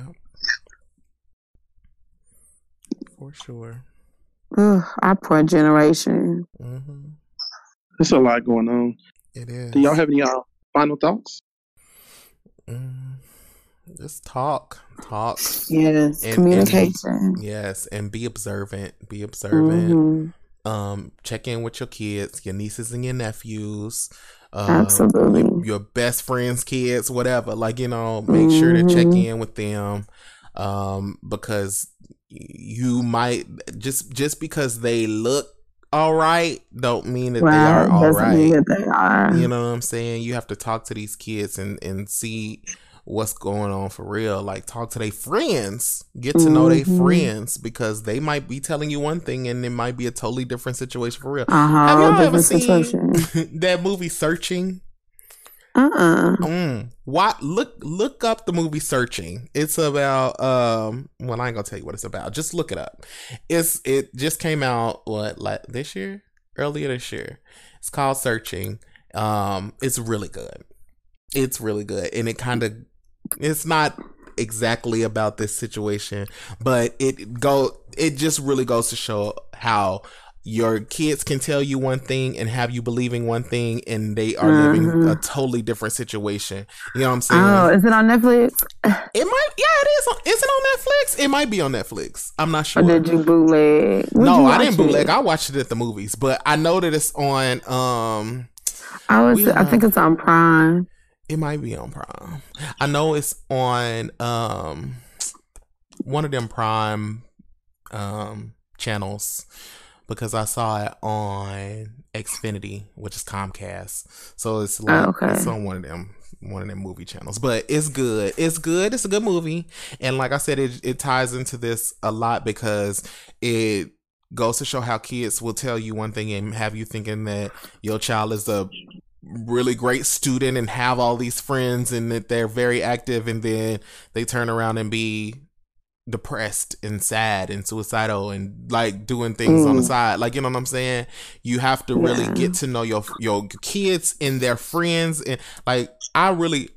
For sure. Ugh, our poor generation. Mm-hmm. There's a lot going on. It is. Do y'all have any uh, final thoughts? Mm, just talk. Talk. Yes. And, communication. And, yes. And be observant. Be observant. Mm-hmm. Um, check in with your kids, your nieces and your nephews. Um, Absolutely. Your, your best friends' kids, whatever. Like, you know, make mm-hmm. sure to check in with them. Um, because you might just just because they look all right don't mean that right. they are all Doesn't right. Mean that they are. You know what I'm saying? You have to talk to these kids and, and see what's going on for real. Like, talk to their friends, get to mm-hmm. know their friends, because they might be telling you one thing and it might be a totally different situation for real. Uh-huh, have y'all ever seen that movie Searching? Uh-uh. Mm. What? Look, look up the movie Searching. It's about, um, well, I ain't gonna tell you what it's about. Just look it up. It's, it just came out, what, like this year? Earlier this year. It's called Searching. Um, it's really good. It's really good. And it kind of, it's not exactly about this situation, but it go, it just really goes to show how your kids can tell you one thing and have you believing one thing, and they are mm-hmm. living a totally different situation. You know what I'm saying? Oh, is it on Netflix? It might, yeah, it is. On, is it on Netflix? It might be on Netflix. I'm not sure. Or did you bootleg? Would no, you I didn't bootleg. It? I watched it at the movies, but I know that it's on. Um, I was. I think it's on Prime. It might be on Prime. I know it's on um one of them Prime um channels, because I saw it on Xfinity, which is Comcast. So it's like oh, okay. it's on one of them one of them movie channels. But it's good. It's good. It's a good movie. And like I said, it it ties into this a lot, because it goes to show how kids will tell you one thing and have you thinking that your child is a really great student and have all these friends and that they're very active, and then they turn around and be depressed and sad and suicidal and like doing things mm. on the side. Like, you know what I'm saying? You have to really yeah. get to know your your kids and their friends. And like, I really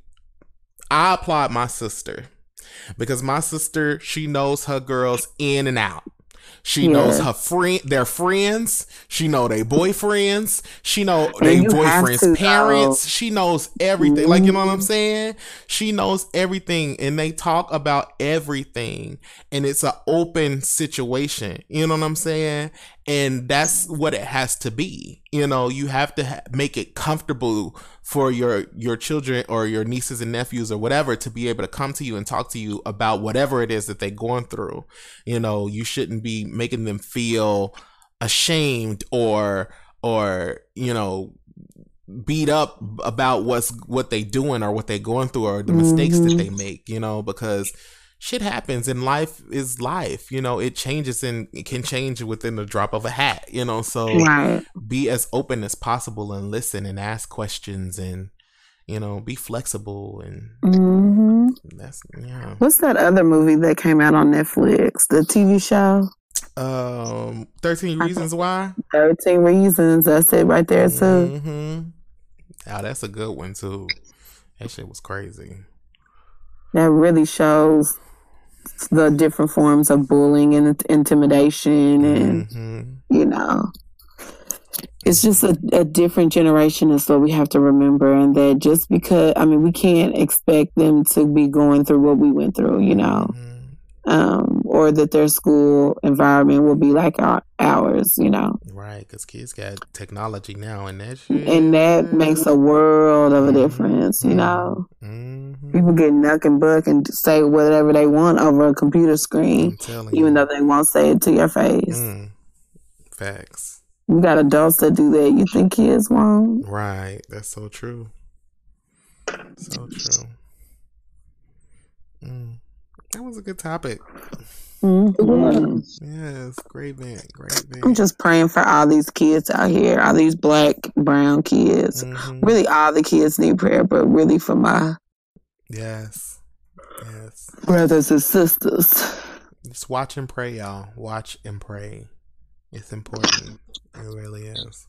I applaud my sister, because my sister, she knows her girls in and out. She yeah. knows her friend, their friends. She know their boyfriends. She know their boyfriends' parents. Know. She knows everything. Mm-hmm. Like, you know what I'm saying? She knows everything, and they talk about everything, and it's an open situation. You know what I'm saying? And that's what it has to be. You know, you have to ha- make it comfortable for your your children or your nieces and nephews or whatever to be able to come to you and talk to you about whatever it is that they're going through. You know, you shouldn't be making them feel ashamed or or you know beat up about what's what they doing or what they going through or the mistakes mm-hmm. that they make. You know, because shit happens and life is life. You know, it changes and it can change within the drop of a hat, you know, so right. be as open as possible and listen and ask questions and, you know, be flexible. And mm-hmm. that's, yeah. What's that other movie that came out on Netflix? The T V show? Um, thirteen Reasons Why? thirteen Reasons. That's it right there, too. Mm-hmm. Oh, that's a good one, too. That shit was crazy. That really shows the different forms of bullying and intimidation, and mm-hmm. you know, it's just a, a different generation is what we have to remember. And that just because, I mean, we can't expect them to be going through what we went through, you know, mm-hmm. um, or that their school environment will be like our, ours, you know. Right. Right, because kids got technology now, and that shit, and that makes a world of a difference. You know, mm-hmm. people get nuck and buck and say whatever they want over a computer screen, even you. though they won't say it to your face. Mm. Facts. You got adults that do that. You think kids won't? Right. That's so true. So true. Mm. That was a good topic. Mm-hmm. Yes, great event, great event. I'm just praying for all these kids out here, all these black, brown kids. Mm-hmm. Really, all the kids need prayer, but really for my yes, yes brothers and sisters. Just watch and pray, y'all. Watch and pray. It's important. It really is.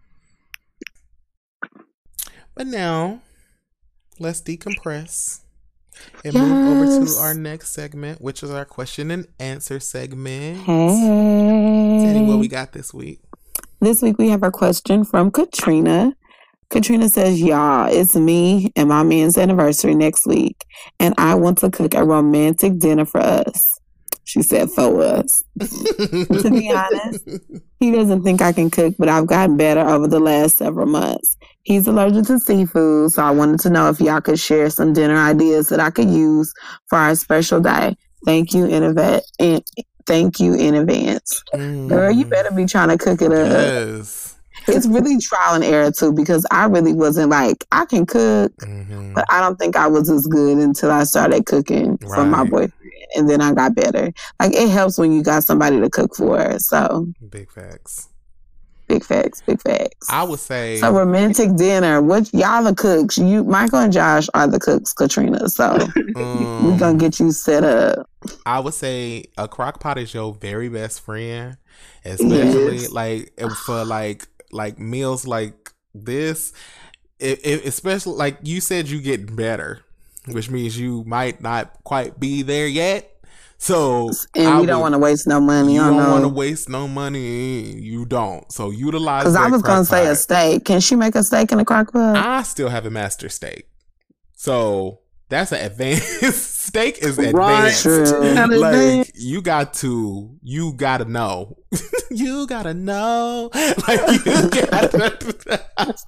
But now, let's decompress. And yes. move over to our next segment, which is our question and answer segment. Hey. Tell me what we got this week. This week we have a question from Katrina. Katrina says, y'all, it's me and my man's anniversary next week, and I want to cook a romantic dinner for us. She said, for us. To be honest, he doesn't think I can cook, but I've gotten better over the last several months. He's allergic to seafood, so I wanted to know if y'all could share some dinner ideas that I could use for our special day. Thank you in advance. Thank you in advance. Mm. Girl, you better be trying to cook it up. Yes. It's really trial and error, too, because I really wasn't like, I can cook, mm-hmm. but I don't think I was as good until I started cooking right. for my boyfriend. And then I got better. Like, it helps when you got somebody to cook for. So, big facts. Big facts, big facts. I would say so romantic dinner. What y'all the cooks? You, Michael and Josh are the cooks, Katrina. So um, we're gonna get you set up. I would say a crock pot is your very best friend, especially yes. like for like like meals like this. It, it, especially like you said, you get better, which means you might not quite be there yet. So and I we don't want to waste no money. You don't want to waste no money. You don't. So utilize. Because I was gonna pot. say a steak. Can she make a steak in a crock pot? I still have a master steak. So that's an advanced steak is advanced. Right. Like you got to, you gotta know. you gotta know. Like you gotta.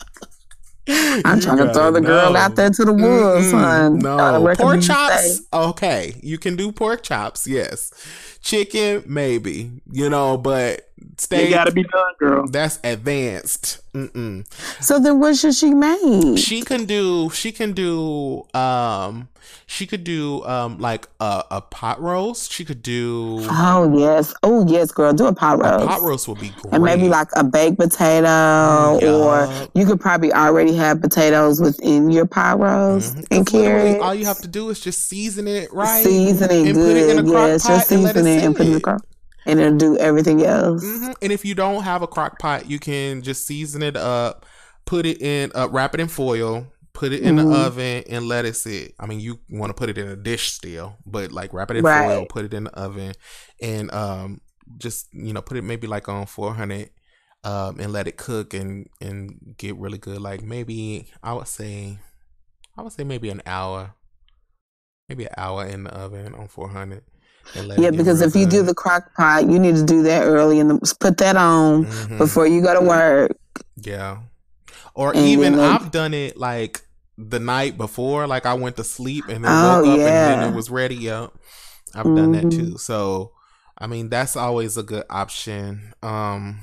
I'm you trying to throw the know. girl out there to the wolves, son. No, pork chops. Okay, you can do pork chops. Yes, chicken maybe. You know, but steak. You gotta be done, girl. That's advanced. Mm-mm. So then, what should she make? She can do. She can do. Um, she could do. Um, like a, a pot roast. She could do. Oh yes. Oh yes, girl. Do a pot roast. A pot roast would be great. And maybe like a baked potato, mm, yeah. or you could probably already have potatoes within your pot roast mm-hmm. and carrots. All you have to do is just season it right. Season it and good. Put it in a crock yes, pot just season and, it and put it in the crock. And it'll do everything else. Mm-hmm. And if you don't have a crock pot, you can just season it up, put it in, uh, wrap it in foil, put it in mm-hmm. the oven, and let it sit. I mean, you want to put it in a dish still, but like wrap it in right. foil, put it in the oven, and um, just you know, put it maybe like on four hundred, um, and let it cook and and get really good. Like maybe I would say, I would say maybe an hour, maybe an hour in the oven on four hundred. Yeah, because if good. you do the crock pot, you need to do that early and put that on mm-hmm. before you go to work. Yeah. Or and even like, I've done it like the night before, like I went to sleep and then oh, woke up yeah. and then it was ready. Yeah. I've mm-hmm. done that too. So, I mean, that's always a good option. Um,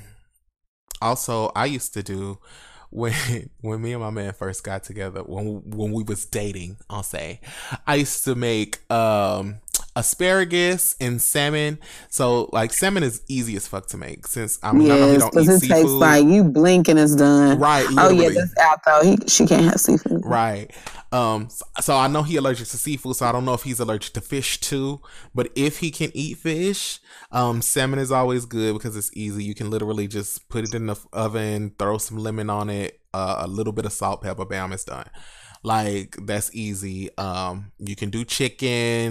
also, I used to do when when me and my man first got together, when when we was dating, I'll say, I used to make um asparagus and salmon. So like salmon is easy as fuck to make since I mean yes, I know he don't eat it seafood. Takes like you blink and it's done. Right. Literally. Oh yeah, that's out though. He she can't have seafood. Right. Um. So, so I know he allergic to seafood. So I don't know if he's allergic to fish too. But if he can eat fish, um, salmon is always good because it's easy. You can literally just put it in the oven, throw some lemon on it, uh, a little bit of salt, pepper, bam, it's done. Like that's easy. Um, you can do chicken.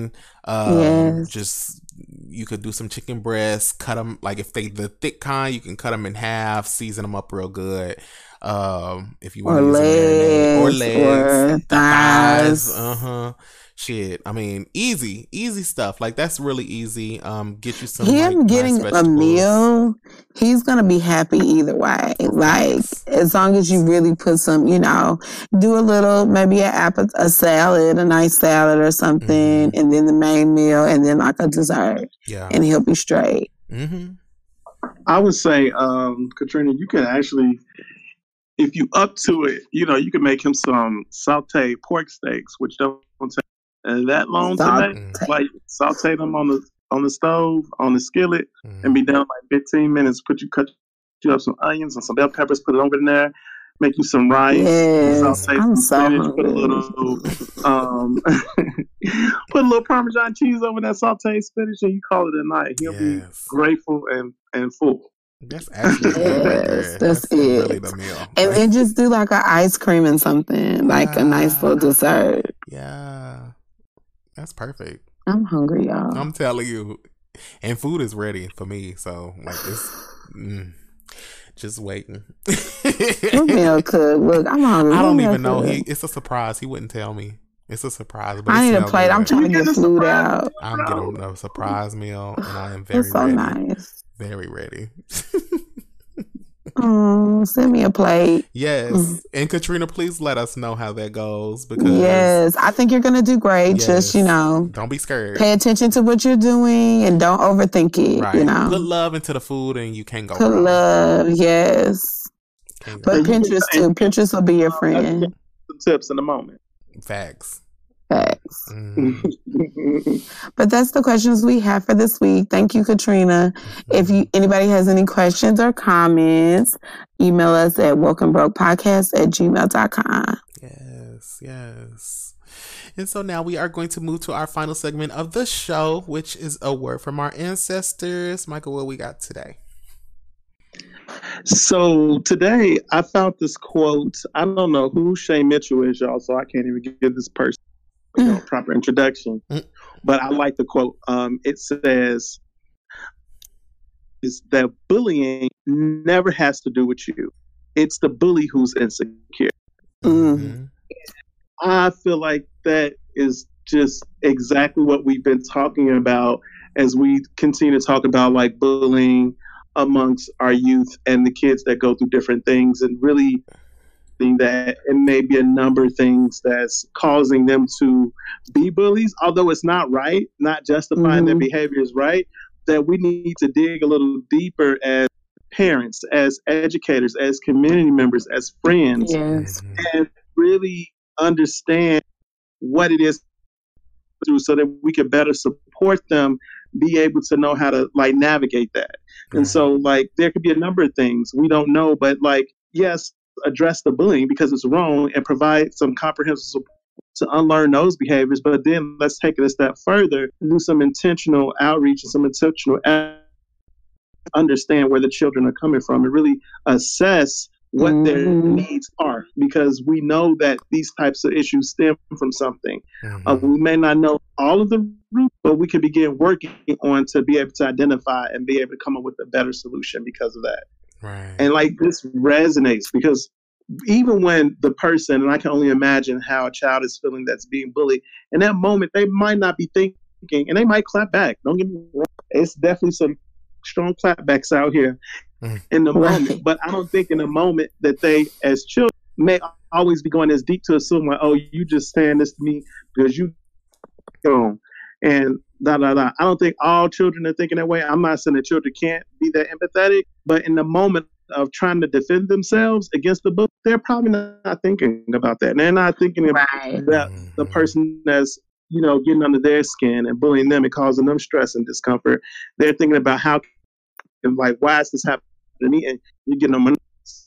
Um, Yes. Just you could do some chicken breasts, cut them like if they the thick kind, you can cut them in half, season them up real good. Um, if you want Or to use a marinade or legs, legs, or th- thighs, thighs. uh huh. Shit, I mean, easy, easy stuff. Like that's really easy. Um, get you some Him like, getting nice a vegetables. meal, he's gonna be happy either way. Like Facts. as long as you really put some, you know, do a little, maybe a apple, a salad, a nice salad or something, Mhm. and then the main meal, and then like a dessert, Yeah. and he'll be straight. Mm-hmm. I would say, um, Katrina, you can actually, if you up to it, you know, you can make him some sauteed pork steaks, which don't take uh, that long to Saute. make. Like saute them on the on the stove, on the skillet, Mm-hmm. and be done in like fifteen minutes. Put you cut you up some onions and some bell peppers, put it over in there. Make you some rice, Yes, saute I'm some so spinach, put a hungry. little um, put a little Parmesan cheese over that sauteed spinach, and you call it a night. He'll be Yes. grateful and and full. That's actually it right Yes, there. that's That's really it. the meal. And Like, then just do like an ice cream and something, like a nice little yeah, dessert. yeah, that's perfect. I'm hungry, y'all. I'm telling you, and food is ready for me. So like it's mm, just waiting. What meal cook? Look, I'm hungry. I What don't meal even know. cook? He it's a surprise. He wouldn't tell me. It's a surprise, but I it need a smells plate. I'm good. trying to You get get a food surprise out. I'm bro. getting a surprise meal, and I am very It's so ready. nice. Very ready. Oh, send me a plate. Yes, and Katrina, please let us know how that goes because Yes, I think you're gonna do great. Just, you yes, know, don't be scared. pay attention to what you're doing and don't overthink it, Right, you put know. love into the food, and you can't go Put wrong. love, yes. Can't go But And you wrong. get Pinterest and too. Pinterest will be your um, that's friend. some tips in a moment. Facts. Facts. Mhm. But that's the questions we have for this week. Thank you, Katrina. If you anybody has any questions or comments, email us at wokenbrokepodcast at gmail dot com. Yes, yes. And so now we are going to move to our final segment of the show, which is a word from our ancestors. Michael, what we got today? So today I found this quote. I don't know who Shay Mitchell is, y'all, so I can't even give this person you know, a proper introduction. Mm. But I like the quote. Um, it says, "Is that bullying never has to do with you. It's the bully who's insecure." Mm-hmm. I feel like that is just exactly what we've been talking about as we continue to talk about like bullying amongst our youth and the kids that go through different things, and really think that it may be a number of things that's causing them to be bullies, although it's not right, not justifying their Mhm. behavior is right, that we need to dig a little deeper as parents, as educators, as community members, as friends, Yes. Mm-hmm. and really understand what it is through so that we can better support them, be able to know how to like navigate that. And Right. so like there could be a number of things we don't know, but like yes, address the bullying because it's wrong and provide some comprehensive support to unlearn those behaviors. But then let's take it a step further and do some intentional outreach and some intentional a- understand where the children are coming from and really assess what their Mhm. needs are, because we know that these types of issues stem from something. Mm-hmm. Uh, we may not know all of the roots, but we can begin working on to be able to identify and be able to come up with a better solution because of that. Right. And like this resonates because even when the person, and I can only imagine how a child is feeling that's being bullied, in that moment, they might not be thinking, and they might clap back. Don't get me wrong. It's definitely some strong clapbacks out here Mm. in the Right. moment. But I don't think in the moment that they, as children, may always be going as deep to assume like, oh, you just saying this to me because you know, and da da da. I don't think all children are thinking that way. I'm not saying that children can't be that empathetic, but in the moment of trying to defend themselves against the book, they're probably not thinking about that. And they're not thinking about Right. the person that's, you know, getting under their skin and bullying them and causing them stress and discomfort. They're thinking about how, like, why is this happening to me? And you're getting them.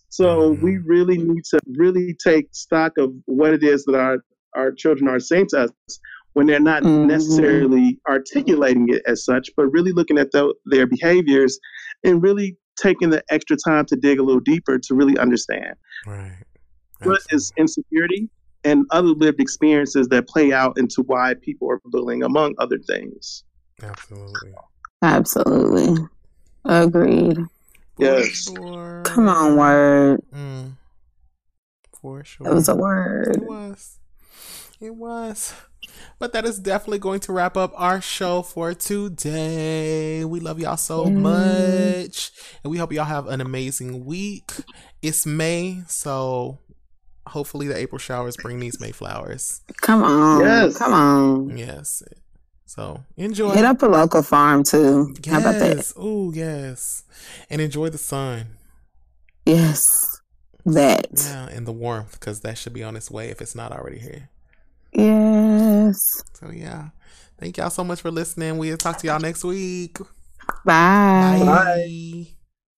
So Mhm. we really need to really take stock of what it is that our, our children are saying to us when they're not Mhm. necessarily articulating it as such, but really looking at the, their behaviors and really taking the extra time to dig a little deeper to really understand Right. what is insecurity and other lived experiences that play out into why people are bullying, among other things. Absolutely. Absolutely. Agreed. Yes. Sure. Come on, word. Mm. For sure. It was a word. It was. It was. But that is definitely going to wrap up our show for today. We love y'all so mm. much. And we hope y'all have an amazing week. It's May, so hopefully the April showers bring these May flowers. Come on. Yes. Come on. Yes. So enjoy. Hit up a local farm too. Yes. How about that? Oh, yes. And enjoy the sun. Yes. That. Yeah, and the warmth, because that should be on its way if it's not already here. Yes. So yeah. Thank y'all so much for listening. We'll talk to y'all next week. Bye. Bye. Bye.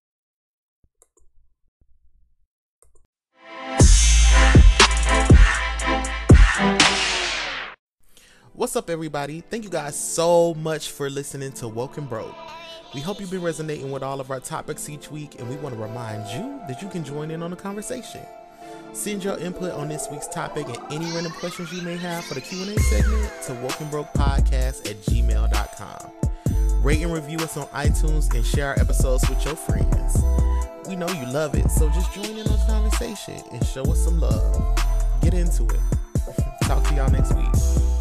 What's up, everybody? Thank you guys so much for listening to Woke and Broke. We hope you've been resonating with all of our topics each week, and we want to remind you that you can join in on the conversation. Send your input on this week's topic and any random questions you may have for the Q and A segment to woke and broke podcast at gmail dot com. Rate and review us on iTunes and share our episodes with your friends. We know you love it, so just join in on the conversation and show us some love. Get into it. Talk to y'all next week.